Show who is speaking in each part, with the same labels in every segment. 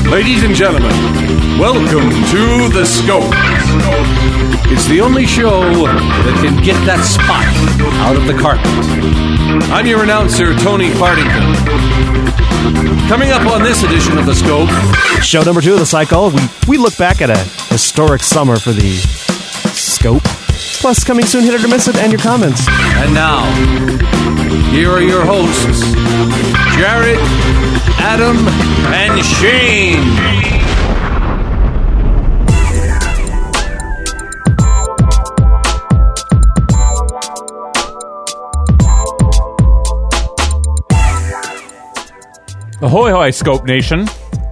Speaker 1: Ladies and gentlemen, welcome to The Scope. It's the only show that can get that spot out of the carpet. I'm your announcer, Tony Partington. Coming up on this edition of The Scope,
Speaker 2: show number 2 of the cycle, we look back at a historic summer for the Scope. Plus, coming soon, hit it or miss it, and your comments.
Speaker 1: And now, here are your hosts, Jared, Adam, and Shane.
Speaker 3: Ahoy, hoy, Scope Nation.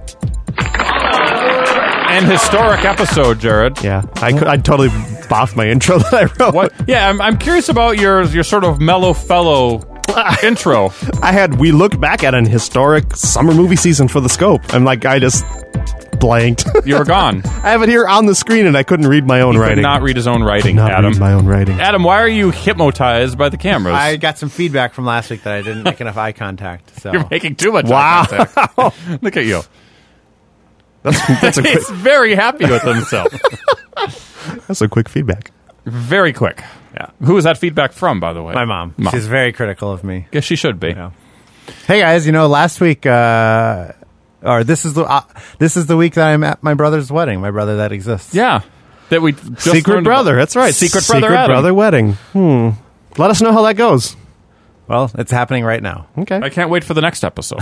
Speaker 3: An historic episode, Jared.
Speaker 2: Yeah, I totally boffed my intro that I wrote.
Speaker 3: What? Yeah, I'm curious about your sort of mellow fellow intro.
Speaker 2: We look back at an historic summer movie season for the Scope. I just blanked.
Speaker 3: You were gone.
Speaker 2: I have it here on the screen, and I couldn't read my own writing.
Speaker 3: Could not read his own writing, Adam.
Speaker 2: Read my own writing.
Speaker 3: Adam, why are you hypnotized by the cameras?
Speaker 4: I got some feedback from last week that I didn't make enough eye contact. So
Speaker 3: You're making too much eye contact. Look at you.
Speaker 2: That's a quick,
Speaker 3: He's very happy with himself.
Speaker 2: that's a quick feedback.
Speaker 3: Very quick.
Speaker 4: Yeah.
Speaker 3: Who was that feedback from, by the way?
Speaker 4: my mom. She's very critical of me.
Speaker 3: Guess she should be.
Speaker 4: Yeah. Hey guys, last week, this is the week that I'm at my brother's wedding. My brother that exists.
Speaker 3: Yeah. That we just
Speaker 2: Secret brother.
Speaker 3: About.
Speaker 2: That's right.
Speaker 3: Secret brother Adam.
Speaker 2: Brother wedding. Let us know how that goes.
Speaker 4: Well, it's happening right now.
Speaker 2: Okay.
Speaker 3: I can't wait for the next episode.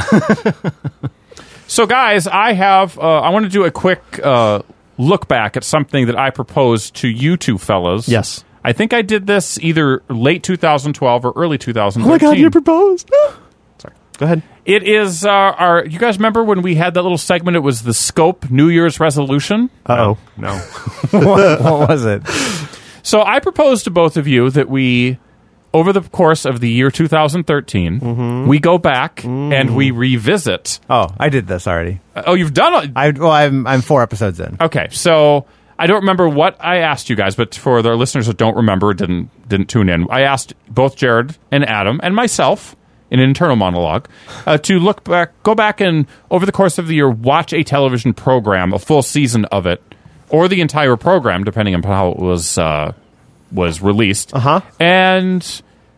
Speaker 3: So, guys, I want to do a quick look back at something that I proposed to you two fellas.
Speaker 2: Yes.
Speaker 3: I think I did this either late 2012 or early 2013.
Speaker 2: Oh my God, you proposed. Sorry. Go ahead.
Speaker 3: It is you guys remember when we had that little segment? It was the Scope New Year's resolution.
Speaker 2: Uh-oh.
Speaker 4: No. What was it?
Speaker 3: So I proposed to both of you that we, over the course of the year 2013, we go back and we revisit.
Speaker 4: Oh, I did this already.
Speaker 3: You've done it.
Speaker 4: I'm 4 episodes in.
Speaker 3: Okay, so I don't remember what I asked you guys, but for the listeners that don't remember, didn't tune in, I asked both Jared and Adam and myself in an internal monologue to go back and over the course of the year watch a television program, a full season of it, or the entire program, depending on how it was released. And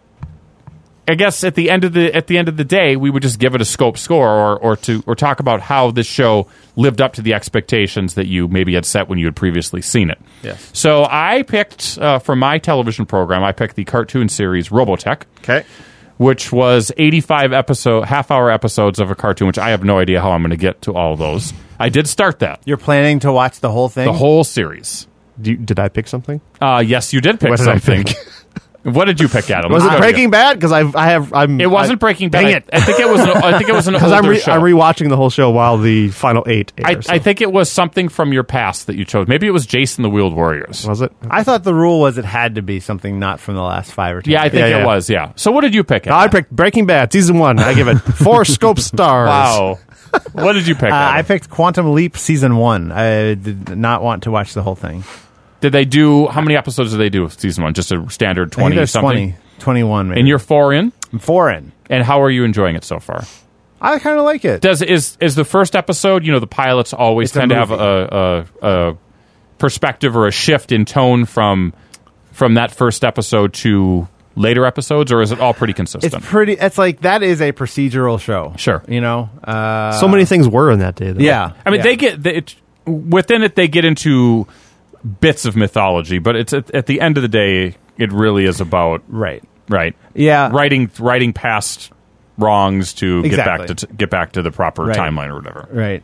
Speaker 3: I guess at the end of the day, we would just give it a Scope score, or talk about how this show lived up to the expectations that you maybe had set when you had previously seen it.
Speaker 4: Yes.
Speaker 3: So I picked for my television program, I picked the cartoon series Robotech.
Speaker 2: Okay.
Speaker 3: Which was 85 half-hour episodes of a cartoon, which I have no idea how I'm going to get to all of those. I did start that.
Speaker 4: You're planning to watch the whole thing?
Speaker 3: The whole series.
Speaker 2: Did I pick something?
Speaker 3: Yes, you did pick
Speaker 2: What did
Speaker 3: something.
Speaker 2: I pick?
Speaker 3: What did you pick, Adam?
Speaker 2: Was it Breaking Bad? Because I'm.
Speaker 3: It wasn't Breaking Bad.
Speaker 2: Dang it!
Speaker 3: I think it was an
Speaker 2: Because
Speaker 3: older show.
Speaker 2: I'm rewatching the whole show while the final 8 airs.
Speaker 3: I think it was something from your past that you chose. Maybe it was Jason the Wheeled Warriors.
Speaker 2: Was it?
Speaker 4: I thought the rule was it had to be something not from the last 5 or 10
Speaker 3: Yeah, I think it was. Yeah. So what did you pick?
Speaker 2: I picked Breaking Bad season 1. I give it 4 Scope stars.
Speaker 3: Wow. What did you pick?
Speaker 4: I picked Quantum Leap season 1. I did not want to watch the whole thing.
Speaker 3: Did they do? How many episodes did they do of season 1? Just a standard 20 something.
Speaker 4: 21 maybe.
Speaker 3: And you're 4 in.
Speaker 4: I'm 4 in.
Speaker 3: And how are you enjoying it so far?
Speaker 4: I kind of like it.
Speaker 3: Is the first episode? The pilots always tend to have a perspective or a shift in tone from that first episode to later episodes, or is it all pretty consistent?
Speaker 4: It's like that is a procedural show.
Speaker 3: Sure.
Speaker 2: So many things were in that day, though.
Speaker 4: Yeah.
Speaker 3: I mean, within it, they get into bits of mythology, but it's at the end of the day, it really is about
Speaker 4: right.
Speaker 3: Yeah, writing past wrongs to
Speaker 4: Exactly.
Speaker 3: get back to the proper
Speaker 4: Right.
Speaker 3: timeline or whatever.
Speaker 4: Right.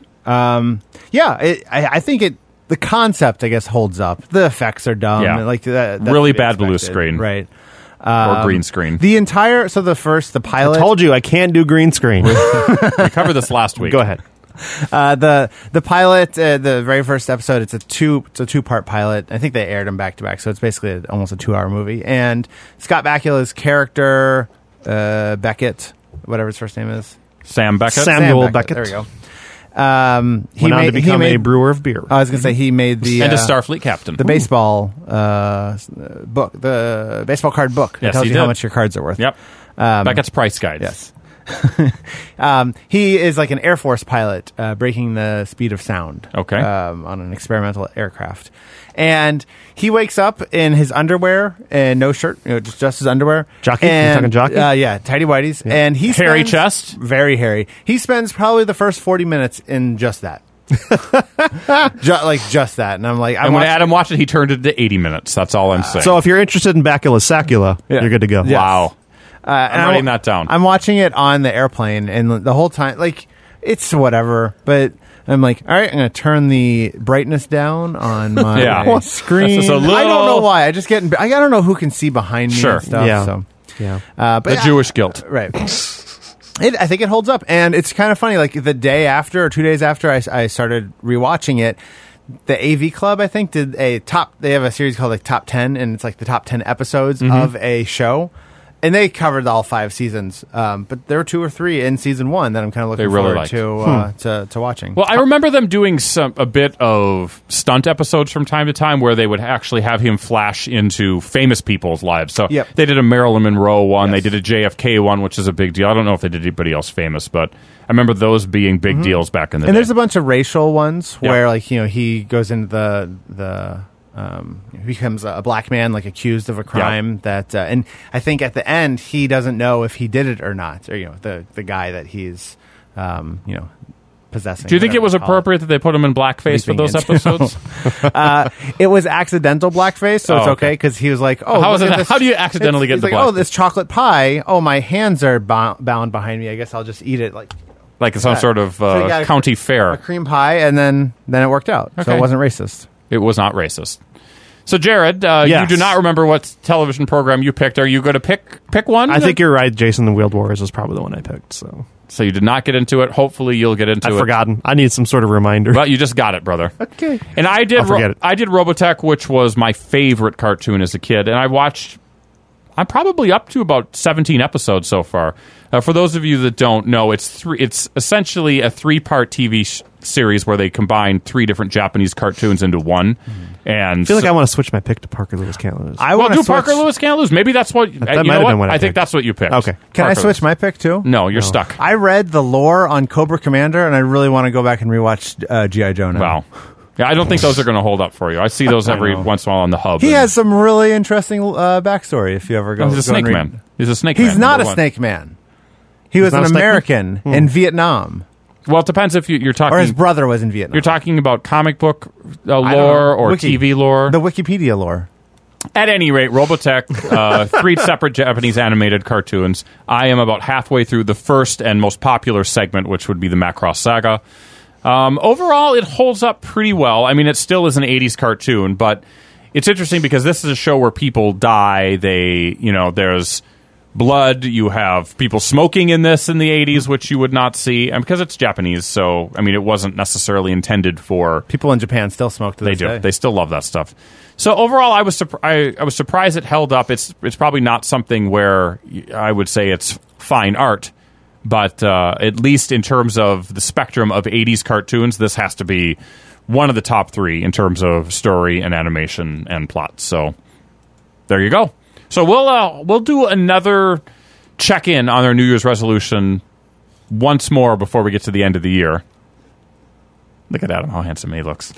Speaker 4: I think the concept, I guess, holds up. The effects are dumb.
Speaker 3: Yeah.
Speaker 4: Like that's
Speaker 3: Really
Speaker 4: to be
Speaker 3: bad blue
Speaker 4: expected.
Speaker 3: screen.
Speaker 4: Right.
Speaker 3: Or green screen.
Speaker 4: The pilot.
Speaker 2: I told you I can't do green screen.
Speaker 3: We covered this last week.
Speaker 2: Go ahead.
Speaker 4: The pilot, the very first episode, it's a 2-part pilot. I think they aired them back to back, so it's basically almost a 2-hour movie. And Scott Bakula's character, Beckett, whatever his first name is,
Speaker 3: Sam Beckett.
Speaker 2: Samuel Beckett.
Speaker 4: There we go.
Speaker 2: He went on to become a brewer of beer.
Speaker 4: I was going to say he made the
Speaker 3: and a Starfleet captain.
Speaker 4: the baseball book, the baseball card book. That
Speaker 3: Yes,
Speaker 4: tells
Speaker 3: he
Speaker 4: you how
Speaker 3: did.
Speaker 4: much your cards are worth.
Speaker 3: Yep. Beckett's Price Guide.
Speaker 4: Yes. He is like an Air Force pilot breaking the speed of sound.
Speaker 3: Okay.
Speaker 4: On an experimental aircraft. And he wakes up in his underwear and no shirt, just his underwear.
Speaker 2: Jockey?
Speaker 4: And,
Speaker 2: You talking jockey?
Speaker 4: Yeah, tidy whities. Yeah. And he
Speaker 3: Hairy
Speaker 4: spends-
Speaker 3: chest?
Speaker 4: Very hairy. He spends probably the first 40 minutes in just that. Just that. And I'm like,
Speaker 3: And when Adam watched it, he turned it to 80 minutes. That's all I'm saying.
Speaker 2: So if you're interested in Bacula Sacula, you're good to go.
Speaker 4: Yes.
Speaker 3: Wow.
Speaker 4: and
Speaker 3: I'm writing that down.
Speaker 4: I'm watching it on the airplane, and the whole time, like, it's whatever, but I'm like, all right, I'm going to turn the brightness down on my screen.
Speaker 3: That's just a little-
Speaker 4: I don't know why. I don't know who can see behind me
Speaker 3: Sure.
Speaker 4: and stuff.
Speaker 2: Yeah.
Speaker 4: So.
Speaker 2: Yeah.
Speaker 4: But
Speaker 3: The Jewish guilt.
Speaker 4: Right. I think it holds up, and it's kind of funny. Like the day after or 2 days after I started rewatching it, the AV Club, I think, did they have a series called like Top 10, and it's like the top 10 episodes of a show. And they covered all 5 seasons, but there were 2 or 3 in season 1 that I'm kind of looking forward to watching.
Speaker 3: Well, I remember them doing a bit of stunt episodes from time to time where they would actually have him flash into famous people's lives. So they did a Marilyn Monroe one, they did a JFK one, which is a big deal. I don't know if they did anybody else famous, but I remember those being big deals back in the day.
Speaker 4: And there's a bunch of racial ones where, like, he goes into the he becomes a black man, like, accused of a crime that, and I think at the end he doesn't know if he did it or not, or the guy that he's possessing.
Speaker 3: Do you think it was appropriate that they put him in blackface for those episodes?
Speaker 4: It was accidental blackface, so it's okay because he was like, "Oh,
Speaker 3: how do you accidentally get the
Speaker 4: blackface? Oh, this chocolate pie. Oh, my hands are bound behind me. I guess I'll just eat it like
Speaker 3: some sort of county fair,
Speaker 4: a cream pie, and then it worked out. So it wasn't racist.
Speaker 3: It was not racist. So, Jared, you do not remember what television program you picked. Are you going to pick one?
Speaker 2: I think you're right. Jason the Wheeled Warriors was probably the one I picked.
Speaker 3: So you did not get into it. Hopefully, you'll get into it.
Speaker 2: I've forgotten. I need some sort of reminder.
Speaker 3: Well, you just got it, brother.
Speaker 4: Okay.
Speaker 3: And I did.
Speaker 2: I'll forget it.
Speaker 3: I did Robotech, which was my favorite cartoon as a kid, and I'm probably up to about 17 episodes so far. For those of you that don't know, it's essentially a 3-part TV series where they combine 3 different Japanese cartoons into one. And
Speaker 2: I feel like I want to switch my pick to Parker Lewis Can't Lose.
Speaker 3: Parker Lewis Can't Lose. Maybe that's what.
Speaker 2: That might have been what I
Speaker 3: think
Speaker 2: picked.
Speaker 3: that's what you picked.
Speaker 2: Okay.
Speaker 4: Can I switch my pick too?
Speaker 3: No, you're stuck.
Speaker 4: I read the lore on Cobra Commander, and I really want to go back and rewatch G.I. Joe now.
Speaker 3: Wow. Yeah, I don't think those are going to hold up for you. I see those every once in a while on the hub.
Speaker 4: He has some really interesting backstory. If you ever go,
Speaker 3: He's a snake man. He's a snake man.
Speaker 4: He's not a snake man. He was an American in Vietnam.
Speaker 3: Well, it depends if you're talking.
Speaker 4: Or his brother was in Vietnam.
Speaker 3: You're talking about comic book lore or TV lore.
Speaker 4: The Wikipedia lore.
Speaker 3: At any rate, Robotech, 3 separate Japanese animated cartoons. I am about halfway through the first and most popular segment, which would be the Macross Saga. Overall, it holds up pretty well. I mean, it still is an 80s cartoon, but it's interesting because this is a show where people die. There's blood. You have people smoking in this in the 80s, which you would not see. And because it's Japanese, so, I mean, it wasn't necessarily intended for...
Speaker 4: People in Japan still smoke to this day.
Speaker 3: They still love that stuff. So overall, I was surprised it held up. It's probably not something where I would say it's fine art, but at least in terms of the spectrum of 80s cartoons, this has to be one of the top 3 in terms of story and animation and plot. So there you go. So we'll do another check-in on our New Year's resolution once more before we get to the end of the year. Look at Adam, how handsome he looks.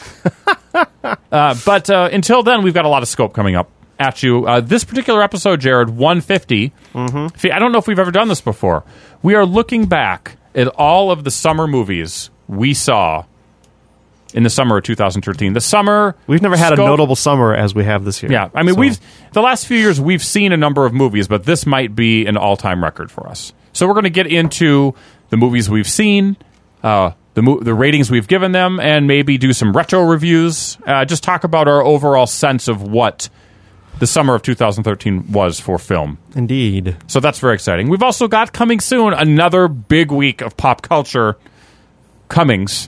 Speaker 3: But until then, we've got a lot of scope coming up at you. This particular episode, Jared, 150. Mm-hmm. I don't know if we've ever done this before. We are looking back at all of the summer movies we saw in the summer of 2013. The summer...
Speaker 2: We've never had a notable summer as we have this year.
Speaker 3: Yeah, I mean, the last few years, we've seen a number of movies, but this might be an all-time record for us. So we're going to get into the movies we've seen, the ratings we've given them, and maybe do some retro reviews. Just talk about our overall sense of what the summer of 2013 was for film.
Speaker 2: Indeed.
Speaker 3: So that's very exciting. We've also got coming soon another big week of pop culture comings.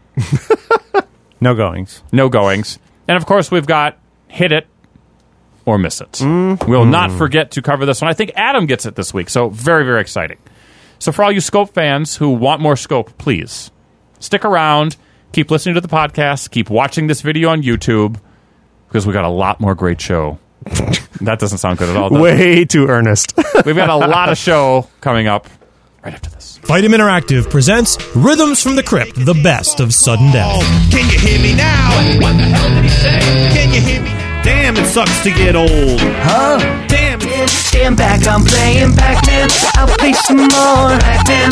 Speaker 4: No goings.
Speaker 3: And of course, we've got Hit It or Miss It. Mm-hmm. We'll not forget to cover this one. I think Adam gets it this week, so very, very exciting. So for all you Scope fans who want more Scope, please stick around, keep listening to the podcast, keep watching this video on YouTube, because we got a lot more great show. That doesn't sound good at all, does it?
Speaker 2: Way too earnest.
Speaker 3: We've got a lot of show coming up. right after this.
Speaker 5: Vitamin Interactive presents Rhythms from the Crypt, the best of sudden death.
Speaker 6: Can you hear me now? What the hell did he say? Can you hear me? Damn, it sucks to get old.
Speaker 7: Huh?
Speaker 6: Damn.
Speaker 7: Stand back, I'm playing Pac-Man. I'll play some more Pac-Man.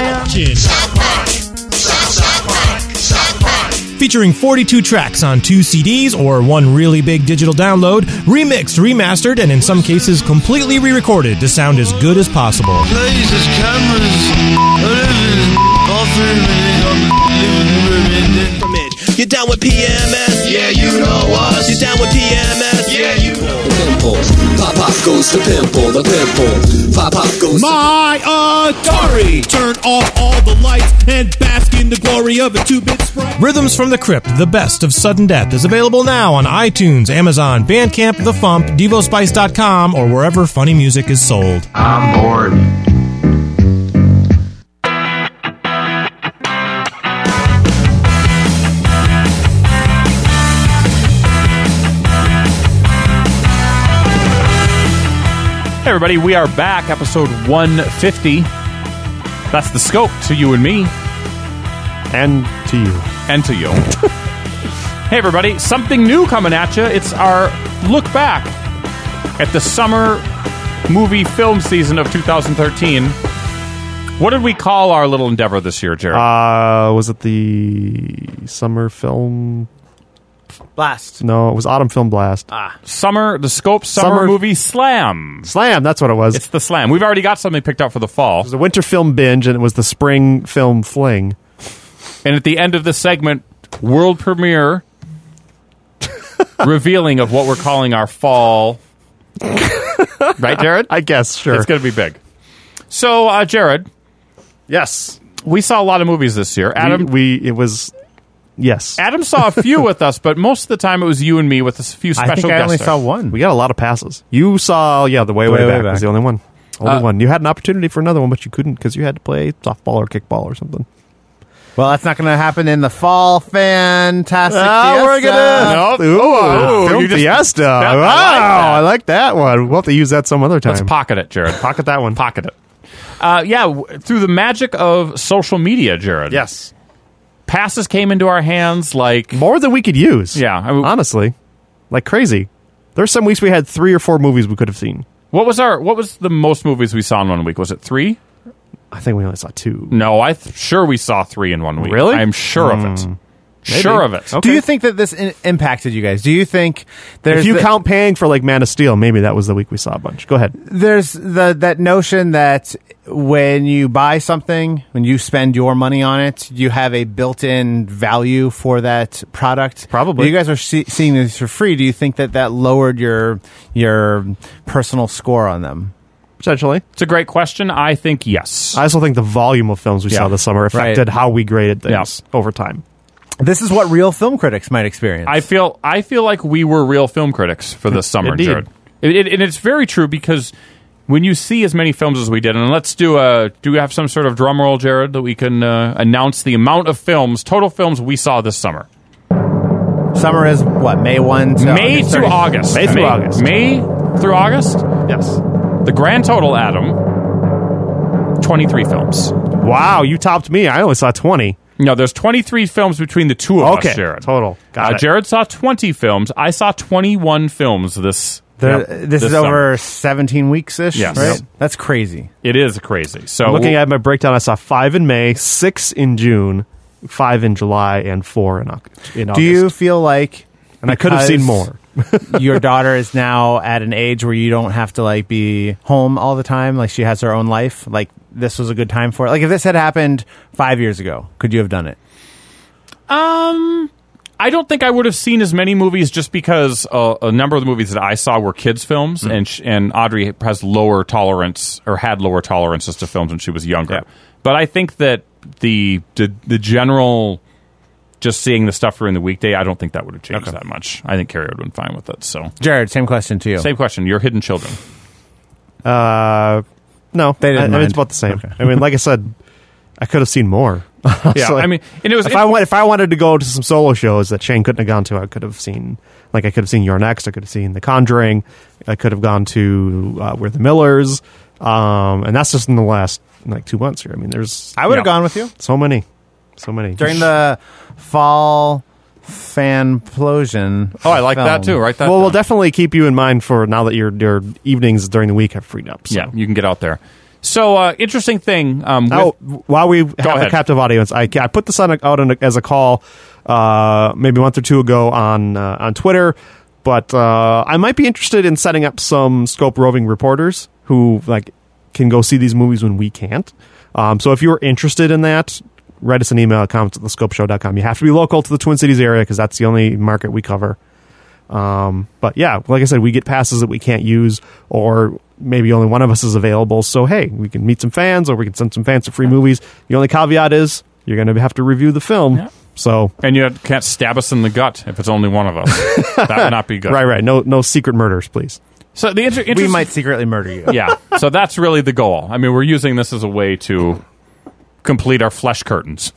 Speaker 5: Featuring 42 tracks on 2 CDs or one really big digital download, remixed, remastered, and in some cases completely re-recorded to sound as good as possible.
Speaker 6: Lasers, cameras, you're down with PMS? Yeah, you know us. You're down with PMS? Yeah, you know.
Speaker 8: The pimple, pop goes the pimple, the pimple, pop goes.
Speaker 6: My Atari! Turn off all the lights and bask in the glory of a 2-bit sprite.
Speaker 5: Rhythms from the Crypt, the best of sudden death, is available now on iTunes, Amazon, Bandcamp, The Fump, DevoSpice.com, or wherever funny music is sold.
Speaker 9: I'm bored.
Speaker 3: Hey everybody, we are back, episode 150. That's the scope to you and me.
Speaker 2: And to you.
Speaker 3: And to you. Hey everybody, something new coming at you. It's our look back at the summer movie film season of 2013. What did we call our little endeavor this year, Jared?
Speaker 2: Was it the summer film
Speaker 4: Blast.
Speaker 2: No, it was Autumn Film Blast.
Speaker 3: The Scope Summer Movie Slam.
Speaker 2: Slam, that's what it was.
Speaker 3: It's the Slam. We've already got something picked up for the fall.
Speaker 2: It was a winter film binge, and it was the spring film fling.
Speaker 3: And at the end of this segment, world premiere revealing of what we're calling our fall. Right, Jared?
Speaker 2: I guess, sure.
Speaker 3: It's going to be big. So, Jared.
Speaker 2: Yes.
Speaker 3: We saw a lot of movies this year. Adam,
Speaker 2: Yes.
Speaker 3: Adam saw a few with us, but most of the time it was you and me with a few special guests.
Speaker 4: I think I only saw one.
Speaker 2: We got a lot of passes. You saw, the way back was the only one. Only one. You had an opportunity for another one, but you couldn't because you had to play softball or kickball or something.
Speaker 4: Well, that's not going to happen in the fall. Fantastic Fiesta.
Speaker 2: We're gonna.
Speaker 3: Nope.
Speaker 2: Film Fiesta. Wow, I like that one. We'll have to use that some other time.
Speaker 3: Let's pocket it, Jared.
Speaker 2: Pocket that one.
Speaker 3: Pocket it. Through the magic of social media, Jared.
Speaker 2: Yes.
Speaker 3: Passes came into our hands like
Speaker 2: more than we could use.
Speaker 3: Yeah,
Speaker 2: honestly, like crazy. There's some weeks we had 3 or 4 movies we could have seen.
Speaker 3: What was the most movies we saw in one week? Was it 3?
Speaker 2: I think we only saw 2.
Speaker 3: No, sure we saw 3 in one week.
Speaker 2: Really?
Speaker 3: I'm sure of it.
Speaker 2: Maybe.
Speaker 3: Sure of it.
Speaker 2: Okay.
Speaker 4: Do you think that this impacted you guys? Do you think there's...
Speaker 2: If you count paying for like Man of Steel, maybe that was the week we saw a bunch. Go ahead.
Speaker 4: There's that notion that when you buy something, when you spend your money on it, you have a built-in value for that product.
Speaker 2: Probably.
Speaker 4: You guys are seeing this for free. Do you think that lowered your personal score on them?
Speaker 2: Potentially.
Speaker 3: It's a great question. I think yes.
Speaker 2: I also think the volume of films we saw this summer affected how we graded things over time.
Speaker 4: This is what real film critics might experience.
Speaker 3: I feel like we were real film critics for this summer,
Speaker 2: Indeed.
Speaker 3: Jared. And it's very true because when you see as many films as we did, and let's do we have some sort of drum roll, Jared, that we can announce the amount of total films we saw this summer?
Speaker 4: Summer is what, May 1 to
Speaker 3: May
Speaker 4: August?
Speaker 3: to August.
Speaker 2: May through August.
Speaker 3: May through August?
Speaker 2: Yes.
Speaker 3: The grand total, Adam, 23 films.
Speaker 2: Wow, you topped me. I only saw 20.
Speaker 3: No, there's 23 films between the two of us, Jared.
Speaker 2: Total. Got it.
Speaker 3: Jared saw 20 films. I saw 21 films this
Speaker 4: This is over 17 weeks-ish,
Speaker 3: yes.
Speaker 4: right?
Speaker 3: Yep.
Speaker 4: That's crazy.
Speaker 3: It is crazy. So
Speaker 2: looking at my breakdown, I saw 5 in May, 6 in June, 5 in July, and 4 in August.
Speaker 4: Do you feel like...
Speaker 2: And I could have seen more.
Speaker 4: Your daughter is now at an age where you don't have to be home all the time. Like she has her own life. Like this was a good time for it. Like if this had happened 5 years ago, could you have done it?
Speaker 3: I don't think I would have seen as many movies just because a number of the movies that I saw were kids' films, and Audrey has lower tolerance or had lower tolerances to films when she was younger. Yeah. But I think that the general. Just seeing the stuff during the weekday, I don't think that would have changed that much. I think Carrie would have been fine with it. So,
Speaker 4: Jared, same question to you.
Speaker 3: Same question. Your hidden children.
Speaker 2: No,
Speaker 4: they didn't.
Speaker 2: It's about the same.
Speaker 4: Okay.
Speaker 2: I mean, like I said, I could have seen more.
Speaker 3: Yeah,
Speaker 2: So,
Speaker 3: I mean, and it was
Speaker 2: if I wanted to go to some solo shows that Shane couldn't have gone to, I could have seen, like, I could have seen Your Next, I could have seen The Conjuring, I could have gone to We're the Millers, and that's just in the last, like, 2 months here. I mean, there's...
Speaker 4: I would have gone with you.
Speaker 2: So many.
Speaker 4: During the fall fanplosion.
Speaker 3: I like that too. Right.
Speaker 2: Well, we'll definitely keep you in mind for now that your evenings during the week have freed up. So.
Speaker 3: Yeah, you can get out there. So, interesting thing.
Speaker 2: While we have a captive audience, I put this out as a call maybe a month or two ago on Twitter, but I might be interested in setting up some Scope roving reporters who can go see these movies when we can't. So if you're interested in that, write us an email at comments@thescopeshow.com. You have to be local to the Twin Cities area because that's the only market we cover. But yeah, like I said, we get passes that we can't use, or maybe only one of us is available. So hey, we can meet some fans, or we can send some fans to free movies. The only caveat is you're going to have to review the film.
Speaker 3: Yeah.
Speaker 2: So
Speaker 3: and you can't stab us in the gut if it's only one of us. That would not be good.
Speaker 2: Right. No secret murders, please.
Speaker 3: So the
Speaker 4: we might secretly murder you.
Speaker 3: Yeah. So that's really the goal. I mean, we're using this as a way to complete our flesh curtains.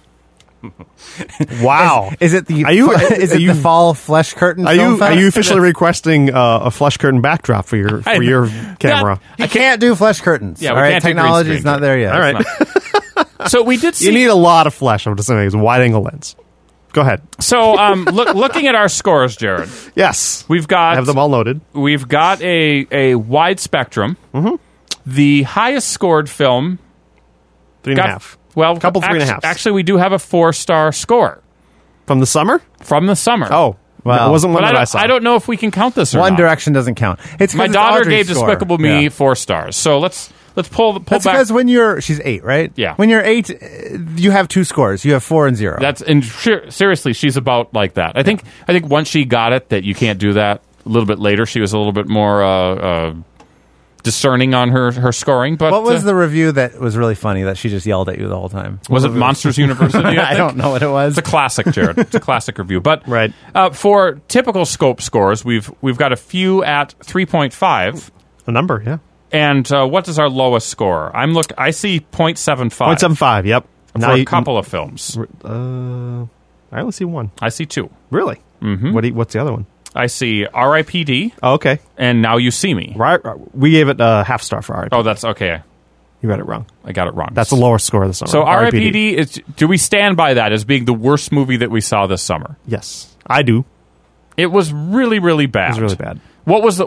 Speaker 2: Wow!
Speaker 4: Is it the fall flesh curtain?
Speaker 2: Are you officially requesting a flesh curtain backdrop for your camera?
Speaker 4: You can't do flesh curtains.
Speaker 3: Yeah,
Speaker 4: all right. Technology's not there yet.
Speaker 2: All right.
Speaker 3: So we did see.
Speaker 2: You need a lot of flesh. I'm just saying, it's a wide angle lens. Go ahead.
Speaker 3: So, looking at our scores, Jared.
Speaker 2: Yes,
Speaker 3: I
Speaker 2: have them all noted.
Speaker 3: We've got a wide spectrum.
Speaker 2: Mm-hmm.
Speaker 3: The highest scored film,
Speaker 2: 3.5.
Speaker 3: Well,
Speaker 2: couple 3.5.
Speaker 3: Actually, we do have a 4-star score
Speaker 2: from the summer.
Speaker 3: Oh,
Speaker 2: well, it wasn't one that I saw.
Speaker 3: I don't know if we can count this or
Speaker 4: One
Speaker 3: not.
Speaker 4: Direction doesn't count. It's
Speaker 3: my daughter
Speaker 4: Audrey's
Speaker 3: gave
Speaker 4: score.
Speaker 3: Despicable Me 4 stars. So let's pull
Speaker 4: That's
Speaker 3: back.
Speaker 4: because when she's 8, right?
Speaker 3: Yeah.
Speaker 4: When you're 8, you have 2 scores. You have 4 and 0.
Speaker 3: Seriously, she's about like that. I think once she got it that you can't do that. A little bit later, she was a little bit more discerning on her scoring. But
Speaker 4: what was the review that was really funny that she just yelled at you the whole time?
Speaker 3: Was it Monsters University?
Speaker 4: I don't know what it was.
Speaker 3: It's a classic, Jared. It's a classic review. But
Speaker 2: right.
Speaker 3: For typical Scope scores, we've got a few at 3.5.
Speaker 2: A number, yeah.
Speaker 3: And what is our lowest score? I see 0.75.
Speaker 2: 0.75. Yep.
Speaker 3: For a couple of films.
Speaker 2: I only see one.
Speaker 3: I see 2.
Speaker 2: Really?
Speaker 3: Mm-hmm.
Speaker 2: What's the other one?
Speaker 3: I see R.I.P.D.
Speaker 2: Oh, okay.
Speaker 3: And Now You See Me.
Speaker 2: Right. We gave it a half star for R.I.P.D.
Speaker 3: Oh, that's okay.
Speaker 2: You read it wrong.
Speaker 3: I got it wrong.
Speaker 2: That's the lower score of the summer.
Speaker 3: So R.I.P.D. is. Do we stand by that as being the worst movie that we saw this summer?
Speaker 2: Yes, I do.
Speaker 3: It was really, really bad.
Speaker 2: It was really bad.
Speaker 3: What was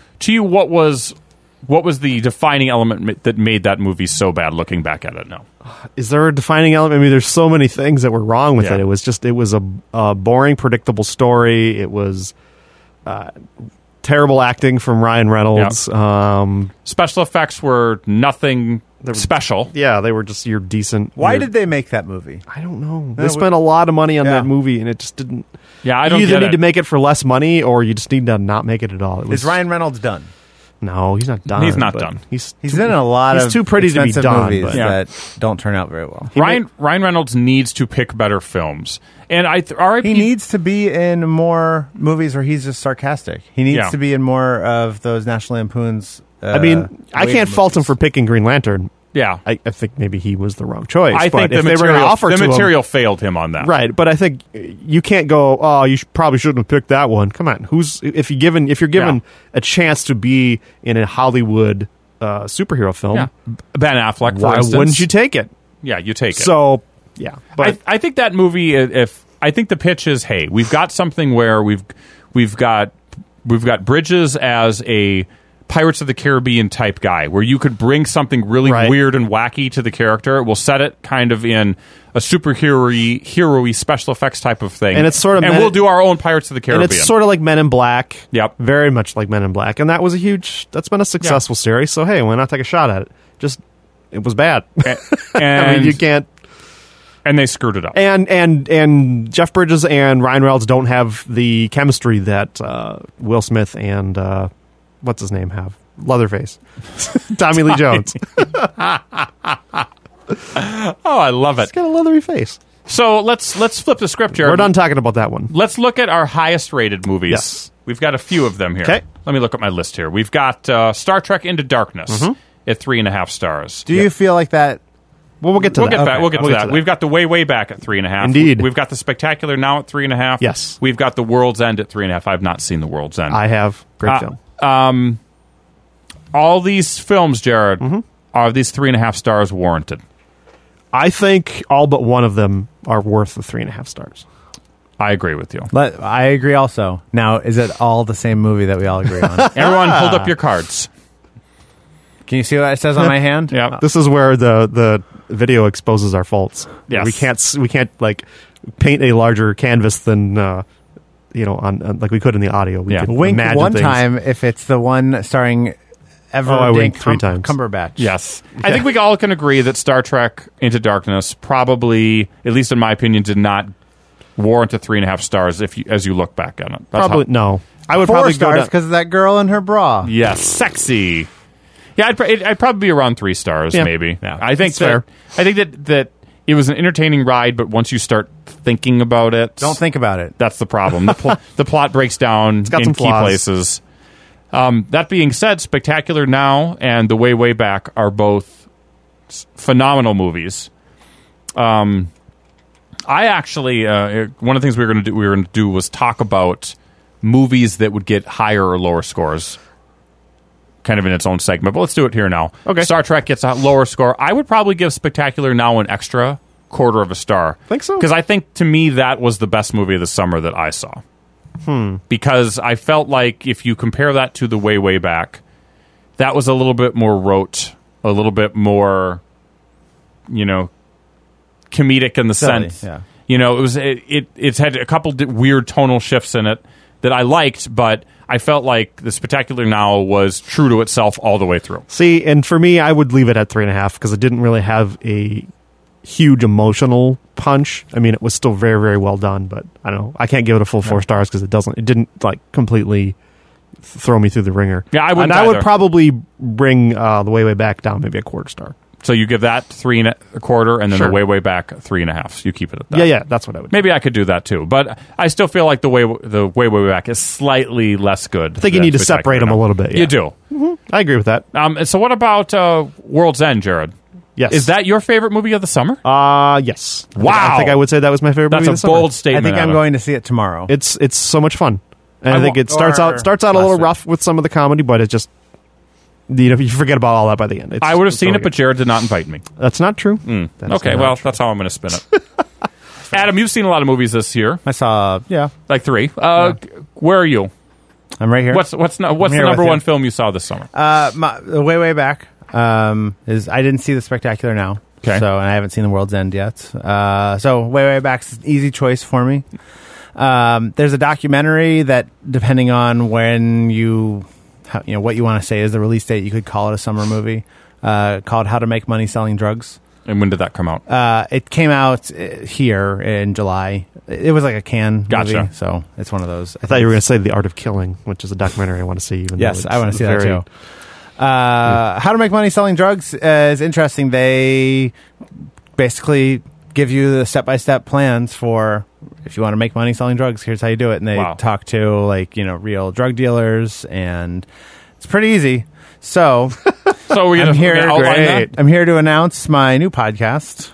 Speaker 3: the defining element that made that movie so bad? Looking back at it now,
Speaker 2: is there a defining element? I mean, there's so many things that were wrong with it. It was a boring, predictable story. It was terrible acting from Ryan Reynolds.
Speaker 3: Yep. Special effects were nothing special.
Speaker 2: Yeah, they were just your decent.
Speaker 4: Why did they make that movie?
Speaker 2: I don't know. They spent a lot of money on that movie, and it just didn't.
Speaker 3: Yeah, I don't.
Speaker 2: You either need to make it for less money, or you just need to not make it at all.
Speaker 4: Is Ryan Reynolds done?
Speaker 2: No, he's not done.
Speaker 3: He's not done.
Speaker 4: He's in a lot of
Speaker 2: too pretty to be done,
Speaker 4: movies that don't turn out very well.
Speaker 3: Ryan Reynolds needs to pick better films, and
Speaker 4: he needs to be in more movies where he's just sarcastic. He needs to be in more of those National Lampoon's.
Speaker 2: I can't fault him for picking Green Lantern.
Speaker 3: Yeah,
Speaker 2: I think maybe he was the wrong choice.
Speaker 3: I think
Speaker 2: if they were going to offer
Speaker 3: the material failed him on that.
Speaker 2: Right, but I think you can't go. Oh, you probably shouldn't have picked that one. Come on, if you're given a chance to be in a Hollywood superhero film,
Speaker 3: Ben Affleck, for
Speaker 2: why
Speaker 3: instance.
Speaker 2: wouldn't you take it?
Speaker 3: Yeah, you take it.
Speaker 2: So yeah, but
Speaker 3: I think that movie. I think the pitch is, hey, we've got something where we've got Bridges as a Pirates of the Caribbean type guy, where you could bring something really weird and wacky to the character. We'll set it kind of in a superhero-y special effects type of thing,
Speaker 2: and it's sort of
Speaker 3: we'll do our own Pirates of the Caribbean.
Speaker 2: And it's sort of like Men in Black.
Speaker 3: Yep,
Speaker 2: very much like Men in Black, and that's been a successful series. So hey, why not take a shot at it? It was bad.
Speaker 3: And
Speaker 2: I mean, you can't.
Speaker 3: And they screwed it up.
Speaker 2: And Jeff Bridges and Ryan Reynolds don't have the chemistry that Will Smith and what's his name have? Leatherface. Tommy Lee Jones.
Speaker 3: Oh, I love it.
Speaker 2: He's got a leathery face.
Speaker 3: So let's flip the script here.
Speaker 2: We're done talking about that one.
Speaker 3: Let's look at our highest rated movies.
Speaker 2: Yes.
Speaker 3: We've got a few of them here.
Speaker 2: Okay.
Speaker 3: Let me look at my list here. We've got Star Trek Into Darkness at 3.5 stars.
Speaker 4: Do you feel like that
Speaker 2: Well, we'll get to that.
Speaker 3: We'll get to that. We've got the way back at 3.5.
Speaker 2: Indeed.
Speaker 3: We've got the Spectacular Now at 3.5.
Speaker 2: Yes.
Speaker 3: We've got the World's End at 3.5. I've not seen the World's End.
Speaker 2: I have. Great film.
Speaker 3: All these films, Jared, are these 3.5 stars warranted?
Speaker 2: I think all but one of them are worth the 3.5 stars.
Speaker 3: I agree with you.
Speaker 4: I agree also. Now, is it all the same movie that we all agree on?
Speaker 3: Everyone, hold up your cards.
Speaker 4: Can you see what it says on my hand?
Speaker 3: Yeah.
Speaker 2: This is where the video exposes our faults.
Speaker 3: Yes.
Speaker 2: We can't like paint a larger canvas than on like we could in the audio. We could
Speaker 4: Wink
Speaker 2: imagine
Speaker 4: one
Speaker 2: things.
Speaker 4: time if it's the one starring
Speaker 2: I winked 3 times.
Speaker 4: Cumberbatch.
Speaker 3: Yes. I think we all can agree that Star Trek Into Darkness probably, at least in my opinion, did not warrant a 3.5 stars as you look back on it.
Speaker 2: No. I would
Speaker 4: 4
Speaker 2: probably
Speaker 4: stars
Speaker 2: go
Speaker 4: because of that girl in her bra.
Speaker 3: Yes, sexy. Yeah, I'd probably be around 3 stars, maybe.
Speaker 2: Yeah,
Speaker 3: I think
Speaker 2: that's fair.
Speaker 3: I think that it was an entertaining ride, but once you start thinking about it,
Speaker 4: Don't think about it.
Speaker 3: that's the problem. The plot breaks down
Speaker 2: got
Speaker 3: in
Speaker 2: some
Speaker 3: key
Speaker 2: flaws.
Speaker 3: places. That being said, Spectacular Now and The Way Back are both phenomenal movies. I actually one of the things we were going to do was talk about movies that would get higher or lower scores, kind of in its own segment. But let's do it here now.
Speaker 2: Okay.
Speaker 3: Star Trek gets a lower score. I would probably give Spectacular Now an extra 1/4 of a star.
Speaker 2: Think so?
Speaker 3: Because I think to me that was the best movie of the summer that I saw. Because I felt like if you compare that to The Way Back, that was a little bit more rote, a little bit more, comedic in the
Speaker 4: Silly,
Speaker 3: sense.
Speaker 4: yeah.
Speaker 3: It's had a couple weird tonal shifts in it that I liked, but I felt like The Spectacular Now was true to itself all the way through.
Speaker 2: See, and for me, I would leave it at 3.5 because it didn't really have a huge emotional punch. I mean, it was still very, very well done, but I don't know. I can't give it a full 4 stars because it didn't like completely throw me through the ringer.
Speaker 3: Yeah, I wouldn't
Speaker 2: And I would
Speaker 3: either.
Speaker 2: probably bring The Way Back down maybe a 1/4 star.
Speaker 3: So you give that 3.25, and then
Speaker 2: Sure.
Speaker 3: The Way Back 3.5. So you keep it at that.
Speaker 2: Yeah, that's what I would do.
Speaker 3: Maybe I could do that too, but I still feel like the way back is slightly less good.
Speaker 2: I think you need to separate them a little bit. Yeah.
Speaker 3: You do.
Speaker 2: I agree with that.
Speaker 3: And so what about World's End, Jared?
Speaker 2: Yes.
Speaker 3: Is that your favorite movie of the summer?
Speaker 2: Yes.
Speaker 3: Wow.
Speaker 2: I think I would say that was my favorite
Speaker 3: That's
Speaker 2: movie
Speaker 3: a
Speaker 2: of the summer.
Speaker 3: bold
Speaker 4: I
Speaker 3: statement.
Speaker 4: think I'm
Speaker 3: Adam.
Speaker 4: going to see it tomorrow.
Speaker 2: It's so much fun. And I think it starts
Speaker 4: or
Speaker 2: out a little
Speaker 4: last week.
Speaker 2: rough with some of the comedy, but it just you forget about all that by the end.
Speaker 3: I would have seen
Speaker 2: really
Speaker 3: it, but Jared did not invite me.
Speaker 2: that's not true. That is
Speaker 3: Okay,
Speaker 2: not
Speaker 3: well,
Speaker 2: true.
Speaker 3: that's how I'm going to spin it. Adam, you've seen a lot of movies this year,
Speaker 4: I saw,
Speaker 3: like 3. Where are you?
Speaker 4: I'm right here.
Speaker 3: What's the
Speaker 4: here
Speaker 3: number
Speaker 4: with
Speaker 3: one
Speaker 4: you.
Speaker 3: film you saw this summer?
Speaker 4: The Way Back is I didn't see The Spectacular Now.
Speaker 3: Okay.
Speaker 4: So, and I haven't seen The World's End yet. So Way Back's an easy choice for me. There's a documentary that, depending on when what you want to say is the release date, you could call it a summer movie, called How to Make Money Selling Drugs.
Speaker 3: And when did that come out?
Speaker 4: It came out here in July. It was like a Cannes
Speaker 3: Gotcha.
Speaker 4: movie, so it's one of those.
Speaker 2: I thought you were going to say The Art of Killing, which is a documentary I want to see. Even
Speaker 4: Yes,
Speaker 2: though
Speaker 4: I want to see that
Speaker 2: very-
Speaker 4: too. How to Make Money Selling Drugs is interesting. They basically give you the step-by-step plans for if you want to make money selling drugs, here's how you do it. And they
Speaker 3: Wow.
Speaker 4: talk to real drug dealers, and it's pretty easy. So
Speaker 3: So we're
Speaker 4: I'm
Speaker 3: going to outline that?
Speaker 4: here. I'm here to announce my new podcast.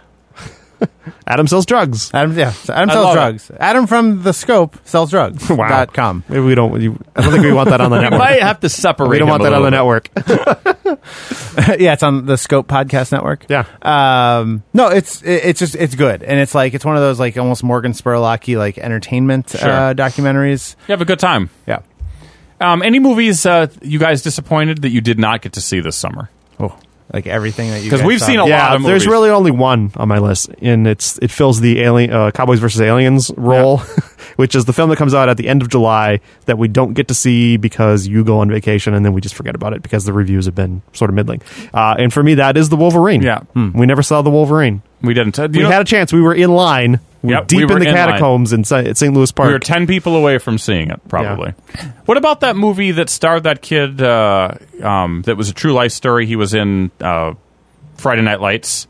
Speaker 2: Adam sells drugs.
Speaker 4: Adam sells
Speaker 3: love
Speaker 4: drugs. Adam from The Scope sells drugs.
Speaker 2: Wow.
Speaker 4: .com.
Speaker 2: Maybe we don't. I don't think we want that on the
Speaker 3: We
Speaker 2: network.
Speaker 3: might have to separate.
Speaker 2: We don't want
Speaker 3: him
Speaker 2: that
Speaker 3: a
Speaker 2: on the
Speaker 3: little
Speaker 2: network.
Speaker 4: Yeah, it's on the Scope Podcast Network.
Speaker 2: Yeah.
Speaker 4: No, it's good, and it's one of those like almost Morgan Spurlock-y like entertainment
Speaker 3: Sure.
Speaker 4: documentaries.
Speaker 3: You have a good time.
Speaker 4: Yeah.
Speaker 3: Any movies you guys disappointed that you did not get to see this summer?
Speaker 4: Oh, like everything that you
Speaker 3: 'Cause
Speaker 4: guys
Speaker 3: we've
Speaker 4: saw.
Speaker 3: seen a lot
Speaker 2: Yeah,
Speaker 3: of
Speaker 2: there's
Speaker 3: movies.
Speaker 2: really only one on my list, and it fills the alien Cowboys versus Aliens role, which is the film that comes out at the end of July that we don't get to see because you go on vacation and then we just forget about it because the reviews have been sort of middling. And for me, that is the Wolverine.
Speaker 3: Yeah.
Speaker 2: We never saw the Wolverine.
Speaker 3: We didn't.
Speaker 2: We had a chance. We were in line. We were
Speaker 3: Yep,
Speaker 2: deep
Speaker 3: we were
Speaker 2: in the
Speaker 3: in line.
Speaker 2: catacombs in St. Louis Park.
Speaker 3: We were 10 people away from seeing it, probably. What about that movie that starred that kid that was a true life story? He was in Friday Night Lights.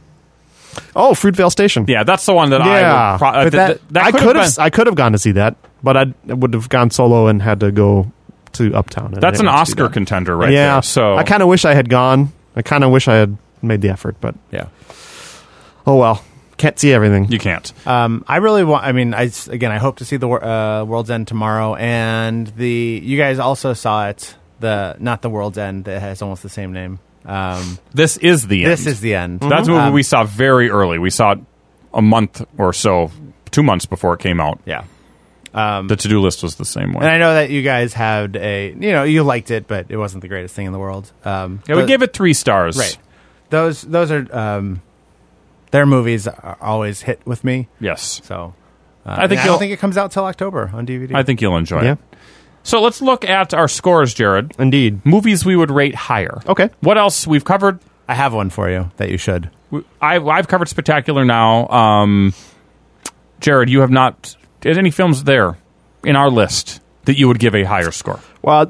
Speaker 2: Oh, Fruitvale Station.
Speaker 3: Yeah, that's the one that
Speaker 2: Yeah.
Speaker 3: I would...
Speaker 2: But I
Speaker 3: could have been...
Speaker 2: I could have gone to see that, but I would have gone solo and had to go to Uptown. and I
Speaker 3: That's an
Speaker 2: didn't want to do
Speaker 3: Oscar
Speaker 2: that.
Speaker 3: contender right
Speaker 2: yeah,
Speaker 3: there. So
Speaker 2: I kind of wish I had gone. I kind of wish I had made the effort, but
Speaker 4: Yeah.
Speaker 2: Oh well, can't see everything.
Speaker 3: You can't.
Speaker 4: I really want. I mean, I hope to see the World's End tomorrow, and you guys also saw it. Not the World's End that has almost the same name.
Speaker 3: This is the end.
Speaker 4: This is the end.
Speaker 3: That's a movie we saw very early. We saw it a month or so, 2 months before it came out.
Speaker 4: Yeah.
Speaker 3: The to-do list was the same way.
Speaker 4: And I know that you guys had you liked it, but it wasn't the greatest thing in the world.
Speaker 3: We gave it 3 stars.
Speaker 4: Right. Those are their movies are always hit with me.
Speaker 3: Yes.
Speaker 4: So
Speaker 3: I
Speaker 4: don't think it comes out till October on DVD.
Speaker 3: I think you'll enjoy it. So let's look at our scores, Jared.
Speaker 2: Indeed.
Speaker 3: Movies we would rate higher.
Speaker 2: Okay.
Speaker 3: What else we've covered?
Speaker 4: I have one for you that you should.
Speaker 3: I've covered Spectacular Now. Jared, you have not... Any films there in our list that you would give a higher score?
Speaker 2: Well,